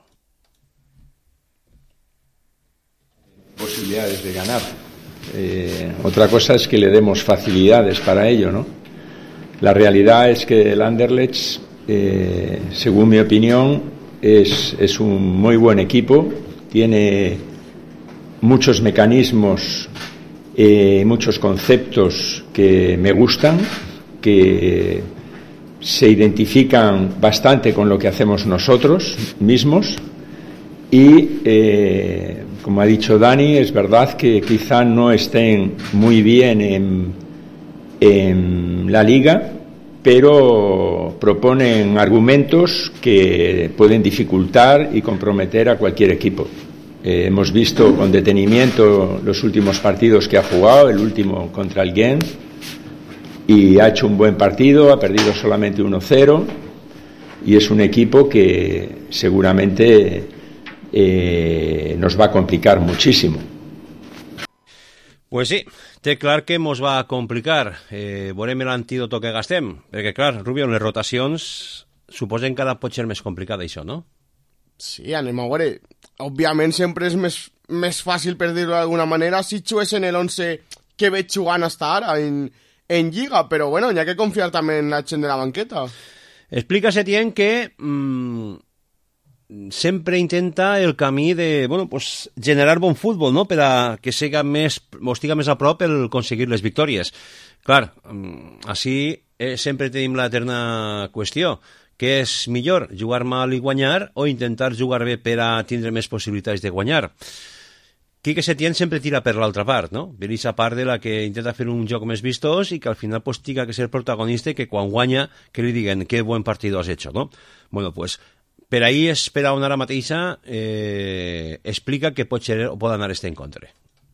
Posibilidades de ganar. Eh, otra cosa es que le demos facilidades para ello, ¿no? La realidad es que el Anderlecht, Eh, según mi opinión, es, es un muy buen equipo, tiene muchos mecanismos, eh, muchos conceptos que me gustan, que se identifican bastante con lo que hacemos nosotros mismos y, eh, como ha dicho Dani, es verdad que quizá no estén muy bien en, en la liga, pero proponen argumentos que pueden dificultar y comprometer a cualquier equipo. Eh, hemos visto con detenimiento los últimos partidos que ha jugado, el último contra el Gent, y ha hecho un buen partido, ha perdido solamente uno cero, y es un equipo que seguramente eh, nos va a complicar muchísimo. Pues sí, té clar que mos va complicar. Eh, veurem l'antídoto que gastem, perquè clar, Rubio, en les rotacions suposen que ara pot ser més complicat això, no? Sí, anem a veure. Òbviament sempre és més, més fàcil, per dir-ho d'alguna manera, si jugués en l'onze que veig jugant hasta ara en, en Lliga, però bueno, hi ha que confiar també en la gent de la banqueta. Explica Setién que mmm, sempre intenta el camí de, bueno, pues, generar bon futbol, no?, per a que siga més, o estiga més a prop el aconseguir les victòries. Clar, així eh, sempre tenim l'eterna qüestió. Què és millor, jugar mal i guanyar o intentar jugar bé per a tindre més possibilitats de guanyar? Quique Setién sempre tira per l'altra part, no? Per aquesta part de la que intenta fer un joc més vistós i que al final pues, tiga que ser protagonista i que quan guanya que li diguen que buen partido has hecho, no? Bueno, pues, per ahí és per a on ara mateixa eh, explica que pot ser o pot anar este encontre.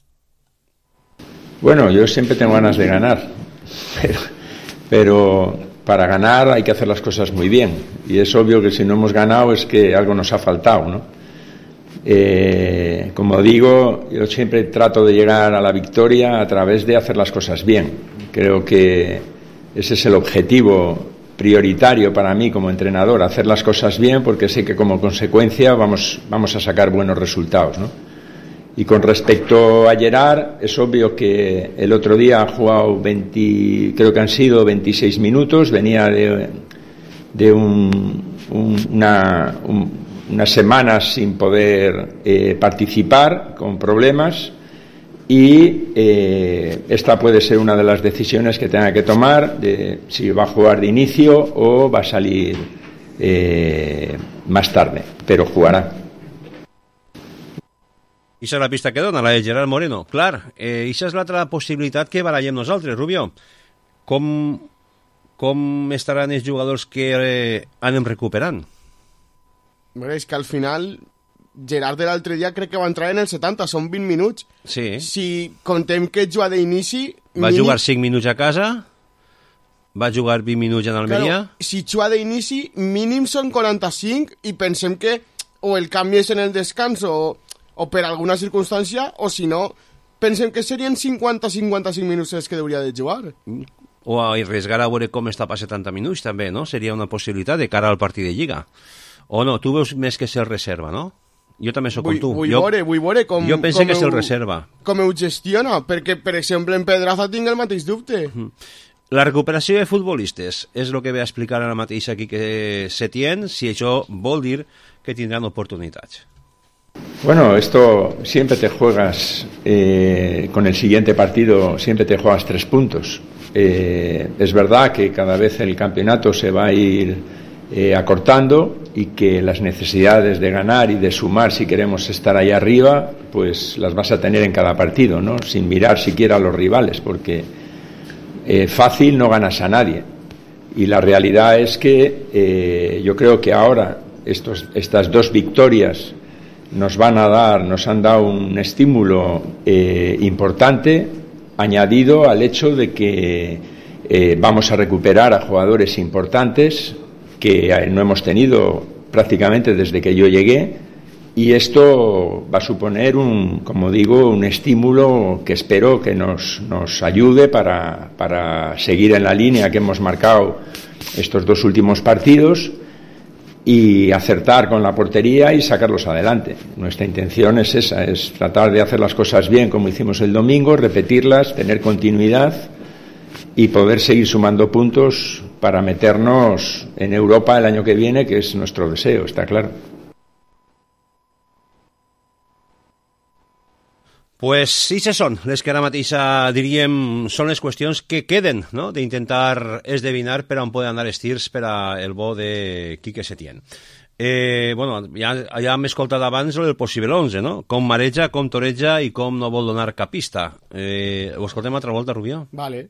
Bueno, yo siempre tengo ganas de ganar, pero, pero para ganar hay que hacer las cosas muy bien, y es obvio que si no hemos ganado es que algo nos ha faltado, ¿no? Eh, como digo, yo siempre trato de llegar a la victoria a través de hacer las cosas bien. Creo que ese es el objetivo prioritario para mí como entrenador, hacer las cosas bien, porque sé que como consecuencia vamos, vamos a sacar buenos resultados, ¿no? Y con respecto a Gerard, es obvio que el otro día ha jugado veinte, creo que han sido veintiséis minutos, venía de, de un, un, una, un, unas semanas sin poder eh, participar, con problemas, y eh, esta puede ser una de las decisiones que tenga que tomar, de si va a jugar de inicio o va a salir eh, más tarde, pero jugará. Ixa és la pista que dona, la de Gerard Moreno. Clar, eh, ixa és l'altra possibilitat que barallem nosaltres, Rubio. Com, com estaran els jugadors que eh, anem recuperant? Bueno, és que al final Gerard de l'altre dia crec que va entrar en el setanta, són vint minuts. Sí. Si contem que juga d'inici... Va mínim... jugar cinc minuts a casa, va jugar vint minuts en Almeria... Claro, si juga d'inici, mínim són quaranta-cinc, i pensem que o el canvi és en el descans o... o per alguna circumstància, o si no, pensem que serien cinquanta a cinquanta-cinc minuts que hauria de jugar. O arriesgar a veure com està per setanta minuts, també, no? Seria una possibilitat de cara al partit de Lliga. O no, tu veus més que ser reserva, no? Jo també sóc com tu. Vull jo, veure, vull veure com... Jo penso com que és el heu, reserva. Com ho gestiona, perquè, per exemple, en Pedraza tinc el mateix dubte. La recuperació de futbolistes és el que ve a explicar ara mateix aquí que Setién, si això vol dir que tindran oportunitats. Bueno, esto siempre te juegas, eh, con el siguiente partido siempre te juegas tres puntos. Eh, es verdad que cada vez el campeonato se va a ir eh, acortando y que las necesidades de ganar y de sumar si queremos estar ahí arriba, pues las vas a tener en cada partido, ¿no? Sin mirar siquiera a los rivales, porque eh, fácil no ganas a nadie. Y la realidad es que eh, yo creo que ahora estos, estas dos victorias nos van a dar, nos han dado un estímulo eh, importante, añadido al hecho de que eh, vamos a recuperar a jugadores importantes que no hemos tenido prácticamente desde que yo llegué, y esto va a suponer un, como digo, un estímulo que espero que nos, nos ayude para, para seguir en la línea que hemos marcado estos dos últimos partidos y acertar con la portería y sacarlos adelante. Nuestra intención es esa, es tratar de hacer las cosas bien como hicimos el domingo, repetirlas, tener continuidad y poder seguir sumando puntos para meternos en Europa el año que viene, que es nuestro deseo, está claro. Pues sí, se són les que ara mateix, diríem, són les qüestions que queden, no?, d'intentar esdevinar per on poden anar els tirs per a el bo de Quique Setién. Eh, bueno, ja, ja hem escoltat abans el possible onze, no?, com mareja, com toreja i com no vol donar cap pista. Eh, ho escoltem altra volta, Rubió? Vale.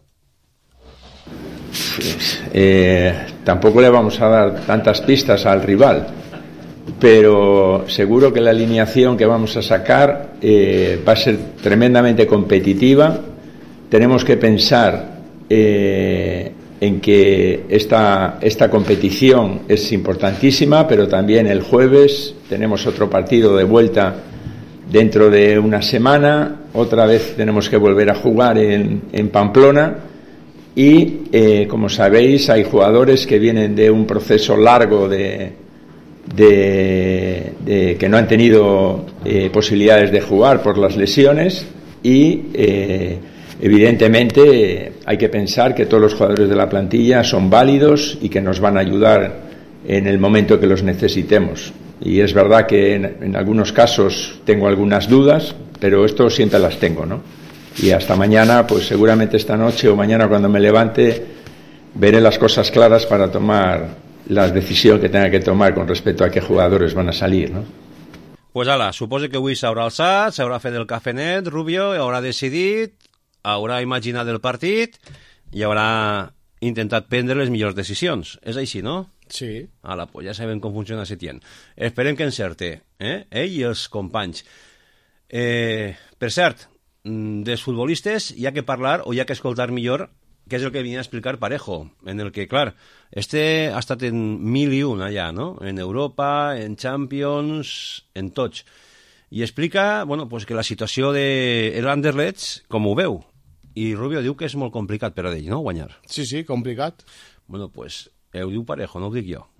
Eh, tampoco le vamos a dar tantas pistas al rival, pero seguro que la alineación que vamos a sacar eh, va a ser tremendamente competitiva. Tenemos que pensar eh, en que esta, esta competición es importantísima, pero también el jueves tenemos otro partido de vuelta dentro de una semana, otra vez tenemos que volver a jugar en, en Pamplona. Y, eh, como sabéis, hay jugadores que vienen de un proceso largo de, de, de que no han tenido eh, posibilidades de jugar por las lesiones y, eh, evidentemente, hay que pensar que todos los jugadores de la plantilla son válidos y que nos van a ayudar en el momento que los necesitemos. Y es verdad que en, en algunos casos tengo algunas dudas, pero esto siempre las tengo, ¿no? Y hasta mañana, pues seguramente esta noche o mañana cuando me levante, veré las cosas claras para tomar la decisión que tenga que tomar con respecto a qué jugadores van a salir, ¿no? Pues ala, suposo que avui s'haurà alçat, s'haurà fet el cafenet, Rubio, haurà decidit, haurà imaginat el partit i haurà intentat prendre les millors decisions. És així, no? Sí. Ala, pues ja sabem com funciona Setién. Esperem que encerte, eh? Ell i els companys. Eh, per cert, dels futbolistes hi ha que parlar o hi ha que escoltar millor què és el que venia a explicar Parejo, en el que, clar, este ha estat en mil i un allà, no?, en Europa, en Champions, en tots, i explica, bueno, pues que la situació de l'Anderlecht, com ho veu, i Rubio diu que és molt complicat per a ell, no?, guanyar. Sí, sí, complicat. Bueno, pues, ho diu Parejo, no ho dic jo.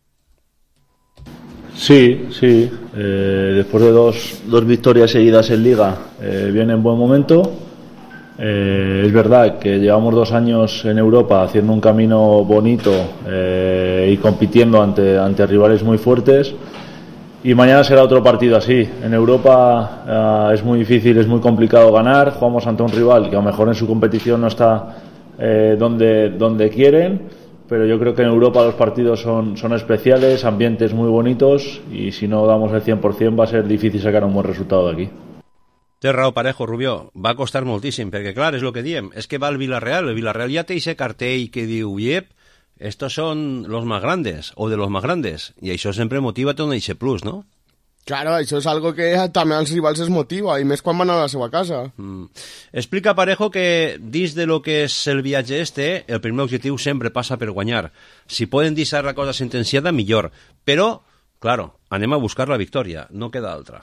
Sí, sí. Eh, después de dos, dos victorias seguidas en Liga, eh, viene en buen momento. Eh, es verdad que llevamos dos años en Europa haciendo un camino bonito eh, y compitiendo ante, ante rivales muy fuertes. Y mañana será otro partido así. En Europa eh, es muy difícil, es muy complicado ganar. Jugamos ante un rival que a lo mejor en su competición no está eh, donde, donde quieren. Pero yo creo que en Europa los partidos son, son especiales, ambientes muy bonitos y si no damos el cien por cien va a ser difícil sacar un buen resultado de aquí. Té raó, Parejo, Rubió, va costar moltíssim, perquè clar, és el que diem, és que va el Villarreal, el Villarreal ja té ese cartell que diu, yep, estos son los más grandes, o de los más grandes, i això sempre motiva tot un eixe plus, no? Claro, això és algo que també als rivals es motiva, i més quan van a la seva casa. Mm. Explica Parejo que dins de lo que és el viatge este, el primer objectiu sempre passa per guanyar. Si poden deixar la cosa sentenciada, millor. Però, claro, anem a buscar la victòria, no queda altra.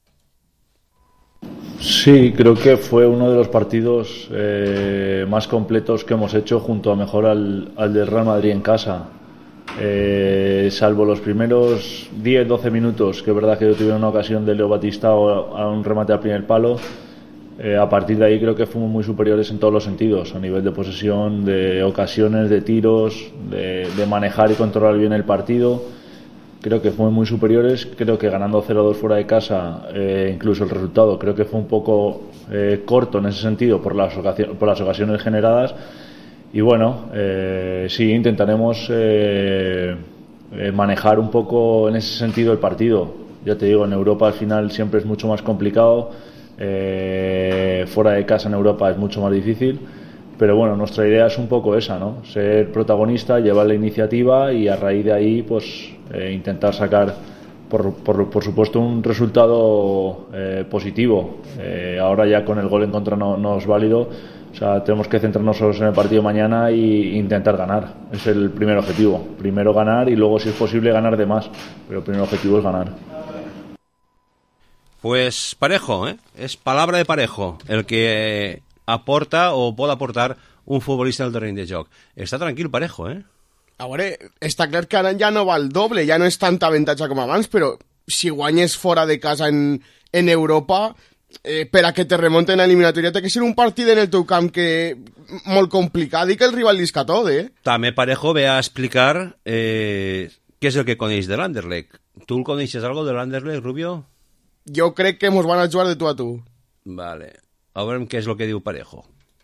Sí, creo que fue uno de los partidos eh, más completos que hemos hecho junto a mejor al, al del Real Madrid en casa. Eh, salvo los primeros diez doce minutos, que es verdad que yo tuve una ocasión de Leo Batistao a un remate al primer palo, eh, a partir de ahí creo que fuimos muy superiores en todos los sentidos, a nivel de posesión, de ocasiones, de tiros, de, de manejar y controlar bien el partido. Creo que fuimos muy superiores, creo que ganando cero dos fuera de casa, eh, incluso el resultado creo que fue un poco eh, corto en ese sentido por las, ocasiones, por las ocasiones generadas. Y bueno, eh, sí, intentaremos eh, eh, manejar un poco en ese sentido el partido. Ya te digo, en Europa al final siempre es mucho más complicado, eh, fuera de casa en Europa es mucho más difícil, pero bueno, nuestra idea es un poco esa, ¿no? Ser protagonista, llevar la iniciativa y a raíz de ahí pues eh, intentar sacar, por, por, por supuesto, un resultado eh, positivo. Eh, ahora ya con el gol en contra no, no es válido. O sea, tenemos que centrarnos solo en el partido mañana e intentar ganar. Es el primer objetivo. Primero ganar y luego, si es posible, ganar de más. Pero el primer objetivo es ganar. Pues Parejo, ¿eh? Es palabra de Parejo el que aporta o pot aportar un futbolista al terreny de joc. Està tranquil Parejo, eh? A veure, està clar que ara ja no va el doble, ja no és tanta avantatge com abans, però si guanyes fora de casa en, en Europa... Eh, per a que te remonten a eliminatòria té que ser un partit en el teu camp que molt complicat i que el rival lisca tot, eh? També Parejo ve a explicar eh, què és el que coneix de l'Anderlecht. Tu el coneixes algo de l'Anderlecht, Rubio? Jo crec que mos van a jugar de tu a tu. Vale. A veure què és el que diu Parejo.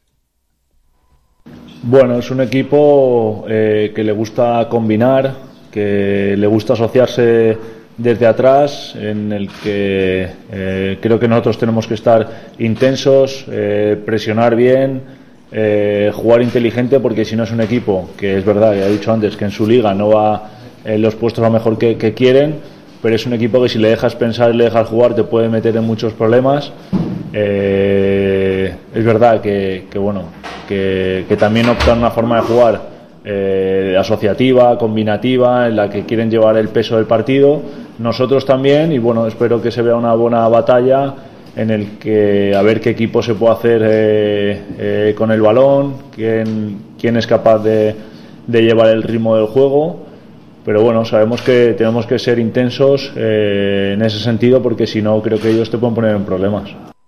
Bueno, es un equipo eh, que le gusta combinar, que le gusta asociarse desde atrás, en el que eh, creo que nosotros tenemos que estar intensos, eh, presionar bien, eh, jugar inteligente, porque si no es un equipo que es verdad, ya he dicho antes, que en su liga no va en los puestos a lo mejor que, que quieren, pero es un equipo que si le dejas pensar y le dejas jugar te puede meter en muchos problemas. Eh, es verdad que, que bueno que, que también optan una forma de jugar eh, asociativa, combinativa, en la que quieren llevar el peso del partido, nosotros también, y bueno, espero que se vea una buena batalla en el que a ver qué equipo se puede hacer eh, eh, con el balón, quién, quién es capaz de, de llevar el ritmo del juego. Pero bueno, sabemos que tenemos que ser intensos eh, en ese sentido, porque si no creo que ellos te pueden poner en problemas.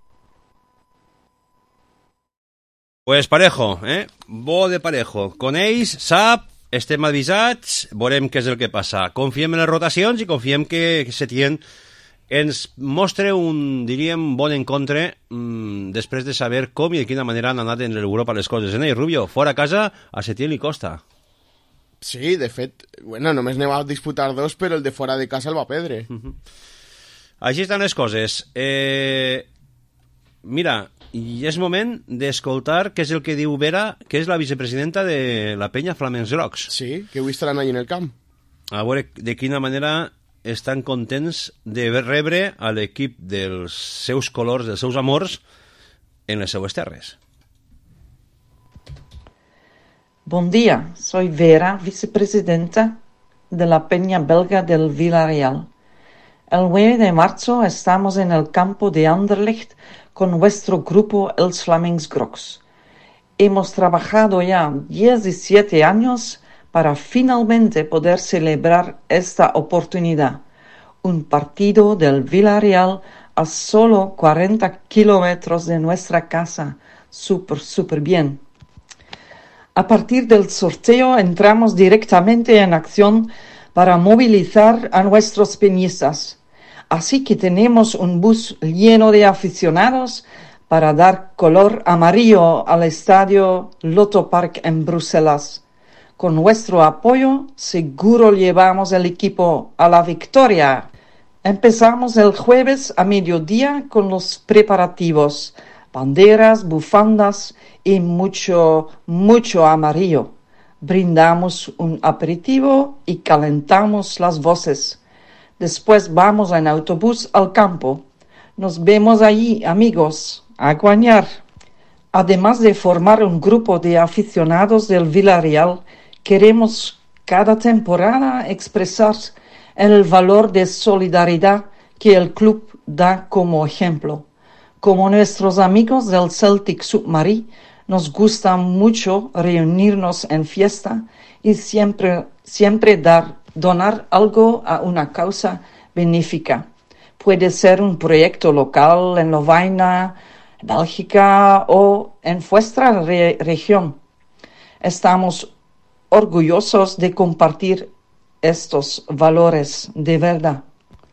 Pues Parejo, eh? Bo de Parejo. Con ells, sap, estem avisats, veurem què és el que passa. Confiem en les rotacions i confiem que Setién ens mostre un, diríem, bon encontre mmm, després de saber com i de quina manera han anat en l'Europa les coses. Eh, Rubio, fora a casa, a Setién li costa. Sí, de fet, bueno, només ne va disputar dos, però el de fora de casa el va perdre. Uh -huh. Així estan les coses. Eh... Mira, i és moment d'escoltar què és el que diu Vera, que és la vicepresidenta de la penya Flamencs Grocs. Sí, que avui estaran allà en el camp. A veure de quina manera estan contents de rebre a l'equip dels seus colors, dels seus amors, en les seues terres. Buen día, soy Vera, vicepresidenta de la Peña Belga del Villarreal. El nueve de marzo estamos en el campo de Anderlecht con nuestro grupo Els Flamencs Grocs. Hemos trabajado ya diecisiete años para finalmente poder celebrar esta oportunidad. Un partido del Villarreal a solo cuarenta kilómetros de nuestra casa. Súper, súper bien. A partir del sorteo entramos directamente en acción para movilizar a nuestros peñistas. Así que tenemos un bus lleno de aficionados para dar color amarillo al estadio Lotto Park en Bruselas. Con nuestro apoyo seguro llevamos el equipo a la victoria. Empezamos el jueves a mediodía con los preparativos, banderas, bufandas y mucho, mucho amarillo. Brindamos un aperitivo y calentamos las voces. Después vamos en autobús al campo. Nos vemos allí, amigos, a guañar. Además de formar un grupo de aficionados del Villarreal, queremos cada temporada expresar el valor de solidaridad que el club da como ejemplo. Como nuestros amigos del Celtic Submarine, nos gusta mucho reunirnos en fiesta y siempre, siempre dar, donar algo a una causa benéfica. Puede ser un proyecto local en Lovaina, Bélgica o en vuestra re- región. Estamos orgullosos de compartir estos valores de verdad.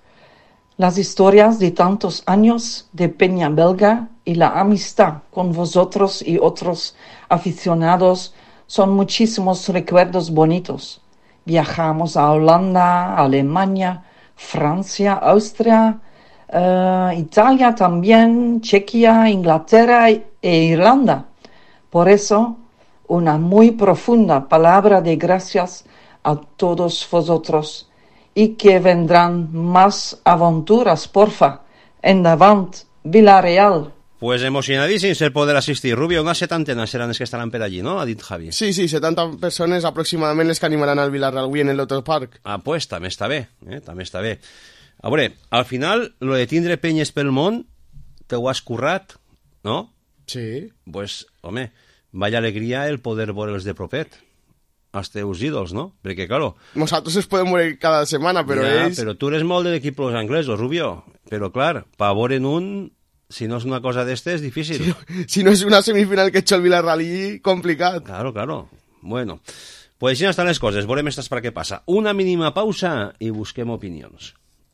Las historias de tantos años de Peña Belga y la amistad con vosotros y otros aficionados son muchísimos recuerdos bonitos. Viajamos a Holanda, Alemania, Francia, Austria, uh, Italia también, Chequia, Inglaterra e Irlanda. Por eso, una muy profunda palabra de gracias a todos vosotros. Y que vendrán más aventuras, porfa. Endavant, Villarreal. Pues emocionadíssims el poder assistir. Rubio, unes setantenes seran els que estaran per allí, no? Ha dit Javi. Sí, sí, setanta persones aproximadament les que animaran al Villarreal avui en el Lotto Park. Ah, pues també està bé, eh? també està bé. A veure, al final, lo de tindre penyes pel món, te ho has currat, no? Sí. Pues, home, vaya alegria el poder veure'ls de propet. Els teus ídols, no? Perquè, claro... Nosaltres es podem veure cada setmana, però ja, ells... però tu eres molt de l'equip los anglesos, Rubio. Però, clar, pa veure'n un, si no és una cosa d'este, és difícil. Si, si no és una semifinal que ets el Villarreal, complicat. Claro, claro. Bueno, pues així estan les coses. Veurem estas per què passa. Una mínima pausa i busquem opinions.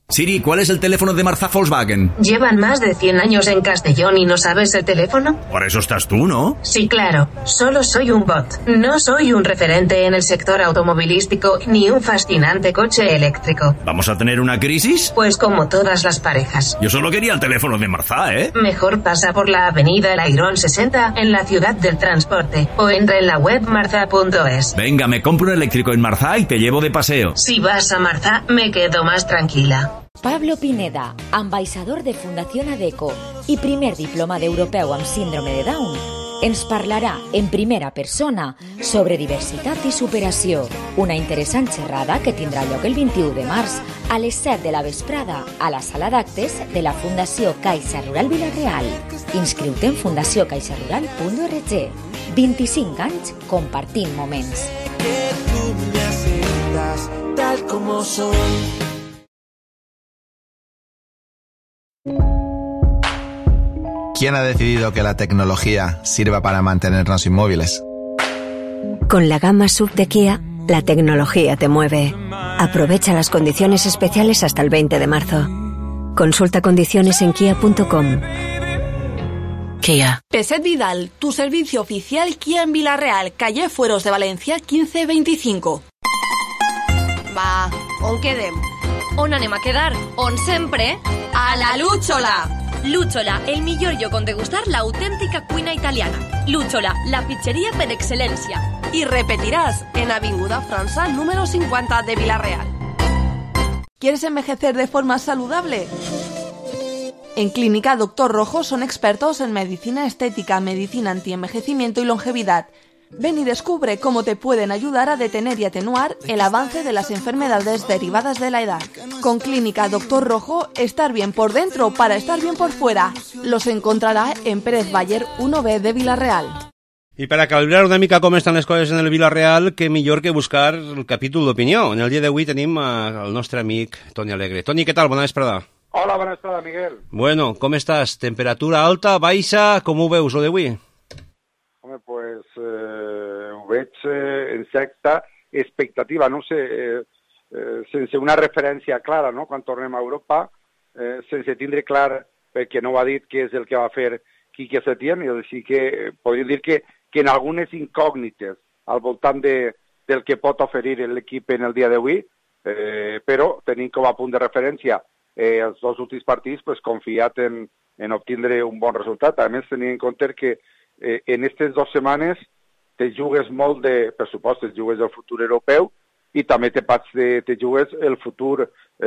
Siri, ¿cuál es el teléfono de Marza Volkswagen? ¿Llevan más de cien años en Castellón y no sabes el teléfono? Por eso estás tú, ¿no? Sí, claro. Solo soy un bot. No soy un referente en el sector automovilístico ni un fascinante coche eléctrico. ¿Vamos a tener una crisis? Pues como todas las parejas. Yo solo quería el teléfono de Marza, ¿eh? Mejor pasa por la avenida El Airón sesenta en la ciudad del transporte o entra en la web marza punto es. Venga, me compro un eléctrico en Marza y te llevo de paseo. Si vas a Marza, me quedo más tranquila. Pablo Pineda, ambaixador de Fundación ADECO i primer diploma d'europeu amb síndrome de Down, ens parlarà en primera persona sobre diversitat i superació. Una interessant xerrada que tindrà lloc el vint-i-u de març a les set de la vesprada a la sala d'actes de la Fundació Caixa Rural Vila-real. Inscriu-te en fundació caixa rural punt org. vint-i-cinc anys compartint moments. Que tú me aceptas tal como soy. ¿Quién ha decidido que la tecnología sirva para mantenernos inmóviles? Con la gama S U V de Kia, la tecnología te mueve. Aprovecha las condiciones especiales hasta el veinte de marzo. Consulta condiciones en kia punto com. Kia. Peset Vidal, tu servicio oficial Kia en Vila-real, calle Fueros de Valencia, quinze veinticinco. Va, on quedem? On anem a quedar? On sempre? A la Lúchola! Lúchola, el millor lloc on degustar l'autèntica cuina italiana. Lúchola, la pizzeria per excel·lència. Y repetirás en Avinguda França, número cincuenta de Vila-real. ¿Quieres envejecer de forma saludable? En Clínica Doctor Rojo son expertos en medicina estética, medicina antienvejecimiento y longevidad. Ven y descubre cómo te pueden ayudar a detener y atenuar el avance de las enfermedades derivadas de la edad. Con Clínica Doctor Rojo, estar bien por dentro para estar bien por fuera. Los encontrará en Pérez Baller uno B de Vila-real. I per a calibrar una mica com estan les coses en el Vila-real, que millor que buscar el capítol d'opinió. En el dia d'avui tenim el nostre amic Toni Alegre. Toni, què tal? Bona vesprada. Hola, bona vesprada, Miguel. Bueno, com estàs? Temperatura alta, baixa? Com ho veus, lo d'avui? Home, pues eh, ho veig eh, en certa expectativa, no sé, eh, eh, sense una referència clara, no?, quan tornem a Europa, eh, sense tindre clar, perquè no ho ha dit, què és el que va fer Quique Setién, i així que podríem dir que, que en algunes incògnites al voltant de, del que pot oferir l'equip en el dia d'avui, eh, però tenint com a punt de referència eh, els dos últims partits, pues, confiat en, en obtindre un bon resultat. A més, tenint en compte que Eh, en aquestes dues setmanes te jugues molt de, per supost, te jugues el futur europeu i també te, pats de, te jugues el futur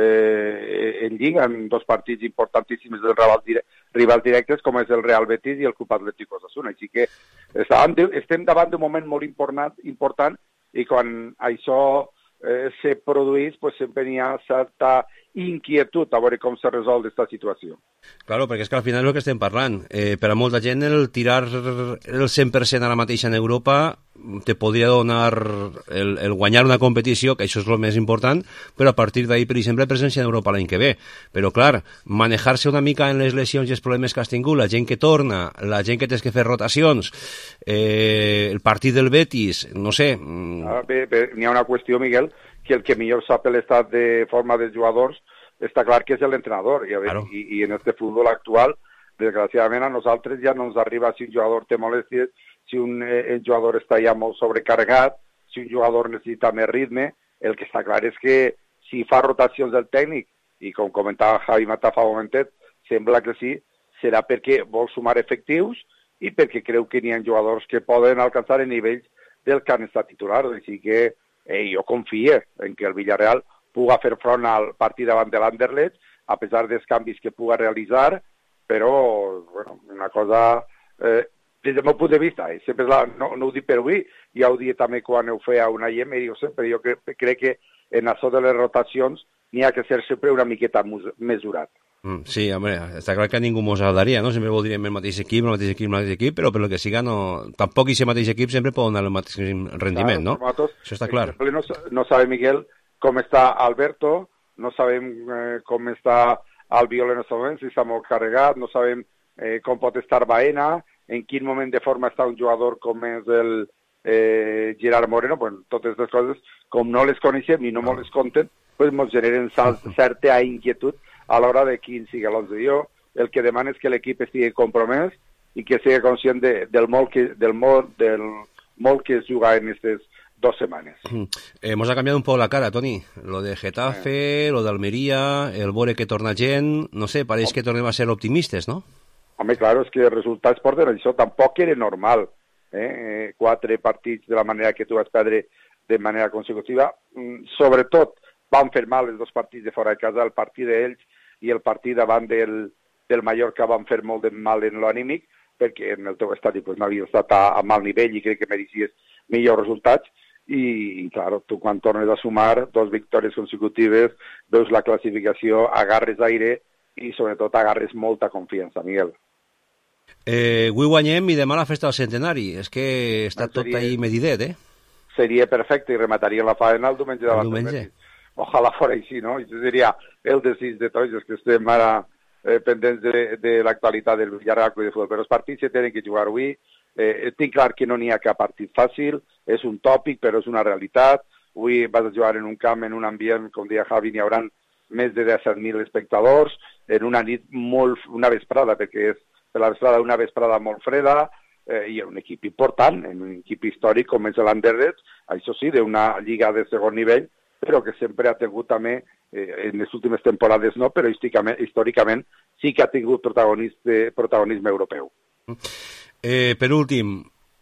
eh, en Lliga, en dos partits importantíssims del rival, dire, rival directes com és el Real Betis i el Club Atlètic Osasuna. Així que de, estem davant d'un moment molt important, important i quan això eh, se produís, pues, sempre hi ha certa inquietud a veure com se resol aquesta situació. Claro, perquè és que al final és el que estem parlant. Eh, per a molta gent el tirar el cent per cent ara mateix en Europa te podria donar el, el guanyar una competició, que això és el més important, però a partir d'ahir, per exemple, presència en Europa l'any que ve. Però, clar, manejar-se una mica en les lesions i els problemes que has tingut, la gent que torna, la gent que tens que fer rotacions, eh, el partit del Betis, no sé... Ah, bé, bé, n'hi ha una qüestió, Miguel, que el que millor sap l'estat de forma dels jugadors està clar que és l'entrenador. I, claro. i, i en este futbol actual, desgraciadament, a nosaltres ja no ens arriba si un jugador té molèsties, si un eh, jugador està ja molt sobrecarregat, si un jugador necessita més ritme. El que està clar és que si fa rotacions del tècnic, i com comentava Javi Mata fa un momentet, sembla que sí, serà perquè vol sumar efectius i perquè creu que n'hi ha jugadors que poden alcançar el nivell del que han estat titulars. Així que eh, jo confie en que el Villarreal puga fer front al partit davant de l'Anderlecht, a pesar dels canvis que puga realitzar, però bueno, una cosa, eh, des del meu punt de vista, eh, sempre la, no, no ho dic per avui, ja ho dic també quan ho feia una I M, dic sempre, jo crec, crec que en això de les rotacions n'hi ha que ser sempre una miqueta mesurat. Mm, sí, home, està clar que a ningú mos agradaria, no? Sempre voldríem el mateix equip, el mateix equip, el mateix equip, però per el que siga, no... tampoc aquest mateix equip sempre pot donar el mateix rendiment, claro, no? Nosaltres, això està clar. Exemple, no, no sabe Miguel com està Alberto, no sabem eh, com està Albiol en aquest moment, si està molt carregat, no sabem eh, com pot estar Baena, en quin moment de forma està un jugador com és el, eh, Gerard Moreno, pues, totes les coses, com no les coneixem i no me les conten, pues ens generen certa inquietud a l'hora de quin sigui l'onze. Jo el que demano és que l'equip estigui compromès i que sigui conscient de, del, molt que, del, molt, del molt que es juga en aquestes dos setmanes. Eh, hemos ha cambiado un poco la cara, Toni. Lo de Getafe, eh. lo de Almería, el Bore que torna gent, no sé, pareix que tornem a ser optimistes, no? Home, claro, és que els resultats porten això, tampoc era normal. Eh? Quatre partits de la manera que tu vas perdre de manera consecutiva. Mm, sobretot van fer mal els dos partits de fora de casa, el partit d'ells i el partit davant del, del Mallorca van fer molt de mal en l'anímic, perquè en el teu estadi pues, no havia estat a, a mal nivell i crec que mereixes millors resultats. I, i claro, tu quan tornes a sumar dos victòries consecutives, veus la classificació, agarres aire i sobretot agarres molta confiança, Miguel. Eh, avui guanyem i demà la festa del centenari. És que està tot seria, ahí medidet, eh? Seria perfecte i remataria la faena el diumenge davant del Betis. Ojalà fora així, no? I això seria el desig de tots els que estem ara eh, pendents de, de l'actualitat del Villarreal Club de Futbol. Però els partits se tenen que jugar avui. Eh, tinc clar que no n'hi ha cap partit fàcil, és un tòpic, però és una realitat. Avui vas a jugar en un camp, en un ambient, com deia Javi, n'hi haurà més de disset mil espectadors, en una nit molt, una vesprada, perquè és per la vesprada una vesprada molt freda, eh, i un equip important, en un equip històric com és l'Anderlecht, això sí, d'una lliga de segon nivell, però que sempre ha tingut també, eh, en les últimes temporades no, però històricament, històricament sí que ha tingut protagonisme, protagonisme europeu. Eh, per últim,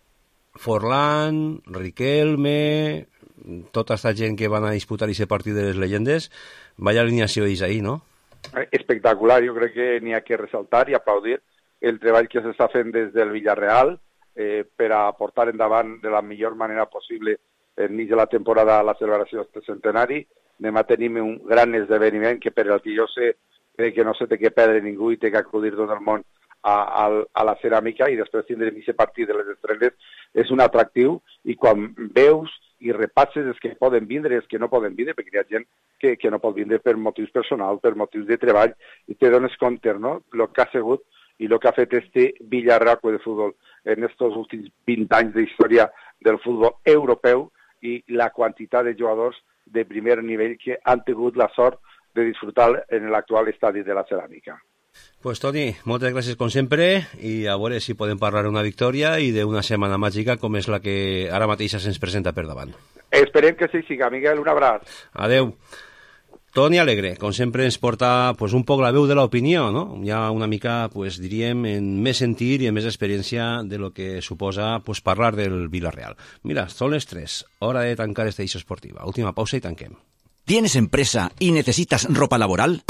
Forlán, Riquelme, tota aquesta gent que van a disputar aquest partit de les llegendes, vaya alineació és ahí, no? Espectacular, jo crec que n'hi ha que ressaltar i aplaudir el treball que s'està fent des del Villarreal eh, per a portar endavant de la millor manera possible enmig de la temporada la celebració del centenari. Anem a tenir un gran esdeveniment que per al que jo sé crec que no se té que perdre ningú i té que acudir tot el món a, a, a la ceràmica, i després tindrem aquest partit de les estrelles. És un atractiu, i quan veus i repasses els que poden vindre, els que no poden vindre, perquè hi ha gent que, que no pot vindre per motius personals, per motius de treball, i te dones compte, no?, el que ha sigut i el que ha fet este Villarreal de futbol en estos últims vint anys de història del futbol europeu, i la quantitat de jugadors de primer nivell que han tingut la sort de disfrutar en l'actual estadi de la ceràmica. Pues Toni, moltes gràcies com sempre, i a veure si podem parlar d'una victòria i d'una setmana màgica com és la que ara mateix se'ns presenta per davant. Esperem que sí, siga, Miguel, un abraç. Adeu. Toni Alegre, com sempre ens porta pues, un poc la veu de l'opinió, no? Ja una mica, pues, diríem, en més sentir i en més experiència de lo que suposa pues, parlar del Villarreal. Mira, són les tres, hora de tancar esta edició esportiva. Última pausa i tanquem. ¿Tienes empresa y necesitas ropa laboral?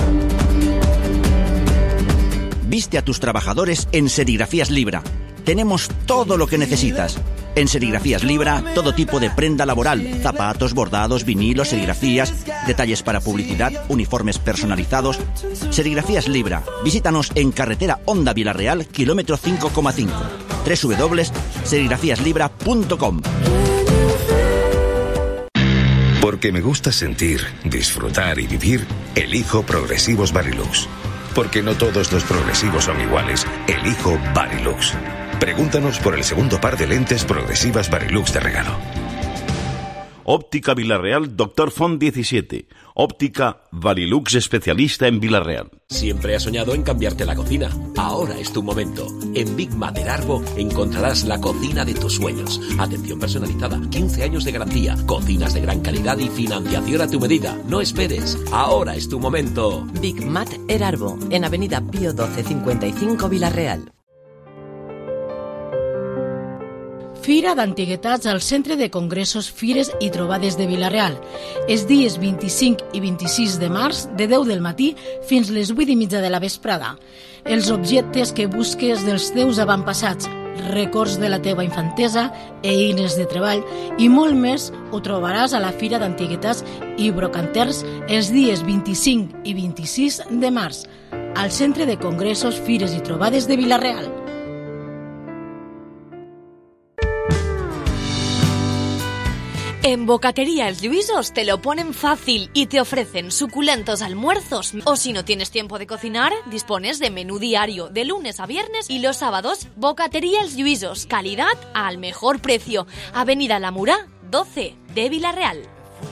Viste a tus trabajadores en Serigrafías Libra. Tenemos todo lo que necesitas. En Serigrafías Libra, todo tipo de prenda laboral, zapatos, bordados, vinilos, serigrafías, detalles para publicidad, uniformes personalizados. Serigrafías Libra. Visítanos en carretera Honda Villarreal, kilómetro cinco coma cinco. doble u doble u doble u punto serigrafías libra punto com. Porque me gusta sentir, disfrutar y vivir, elijo Progresivos Varilux. Porque no todos los progresivos son iguales, elijo Varilux. Pregúntanos por el segundo par de lentes progresivas Varilux de regalo. Óptica Villarreal, Doctor Font diecisiete. Óptica Varilux, especialista en Villarreal. Siempre has soñado en cambiarte la cocina. Ahora es tu momento. En Big Mat Erarbo encontrarás la cocina de tus sueños. Atención personalizada, quince años de garantía, cocinas de gran calidad y financiación a tu medida. No esperes. Ahora es tu momento. Big Mat Erarbo, en Avenida Pío doce cincuenta y cinco Villarreal. Fira d'Antiguitats al Centre de Congressos, Fires i Trobades de Vila-real. Els dies vint-i-cinc i vint-i-sis de març, de deu del matí fins les vuit i mitja de la vesprada. Els objectes que busques dels teus avantpassats, records de la teva infantesa, eines de treball i molt més ho trobaràs a la Fira d'Antiguitats i Brocanters els dies vint-i-cinc i vint-i-sis de març, al Centre de Congressos, Fires i Trobades de Vila-real. En Bocatería El Lluisos te lo ponen fácil y te ofrecen suculentos almuerzos. O si no tienes tiempo de cocinar, dispones de menú diario de lunes a viernes y los sábados. Bocatería El Lluisos, calidad al mejor precio. Avenida La Murá, doce de Vilareal.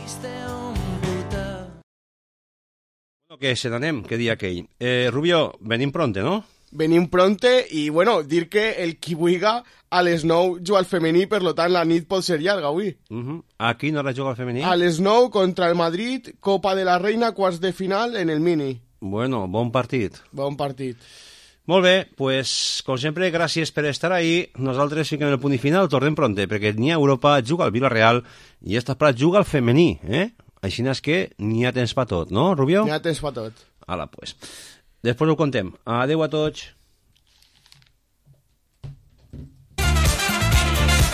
Bueno, que se n'anem, que dia aquell. Eh, Rubio, venim pronte, no? Venim pronte i, bueno, dir que el qui vulga a les nou juga al femení, per lo tant la nit pot ser llarga avui. Uh -huh. A quina hora juga el femení? A les nou contra el Madrid, Copa de la Reina, quarts de final en el Mini. Bueno, bon partit. Bon partit. Molt bé, pues, com sempre, gràcies per estar ahí. Nosaltres fiquem el punt i final, tornem pronte, perquè n'hi ha Europa, juga al Villarreal i esta prat juga al femení, eh? Així és que n'hi ha temps per tot, no, Rubio? N'hi ha temps per tot. Ala, pues. Després ho contem. Adéu a tots.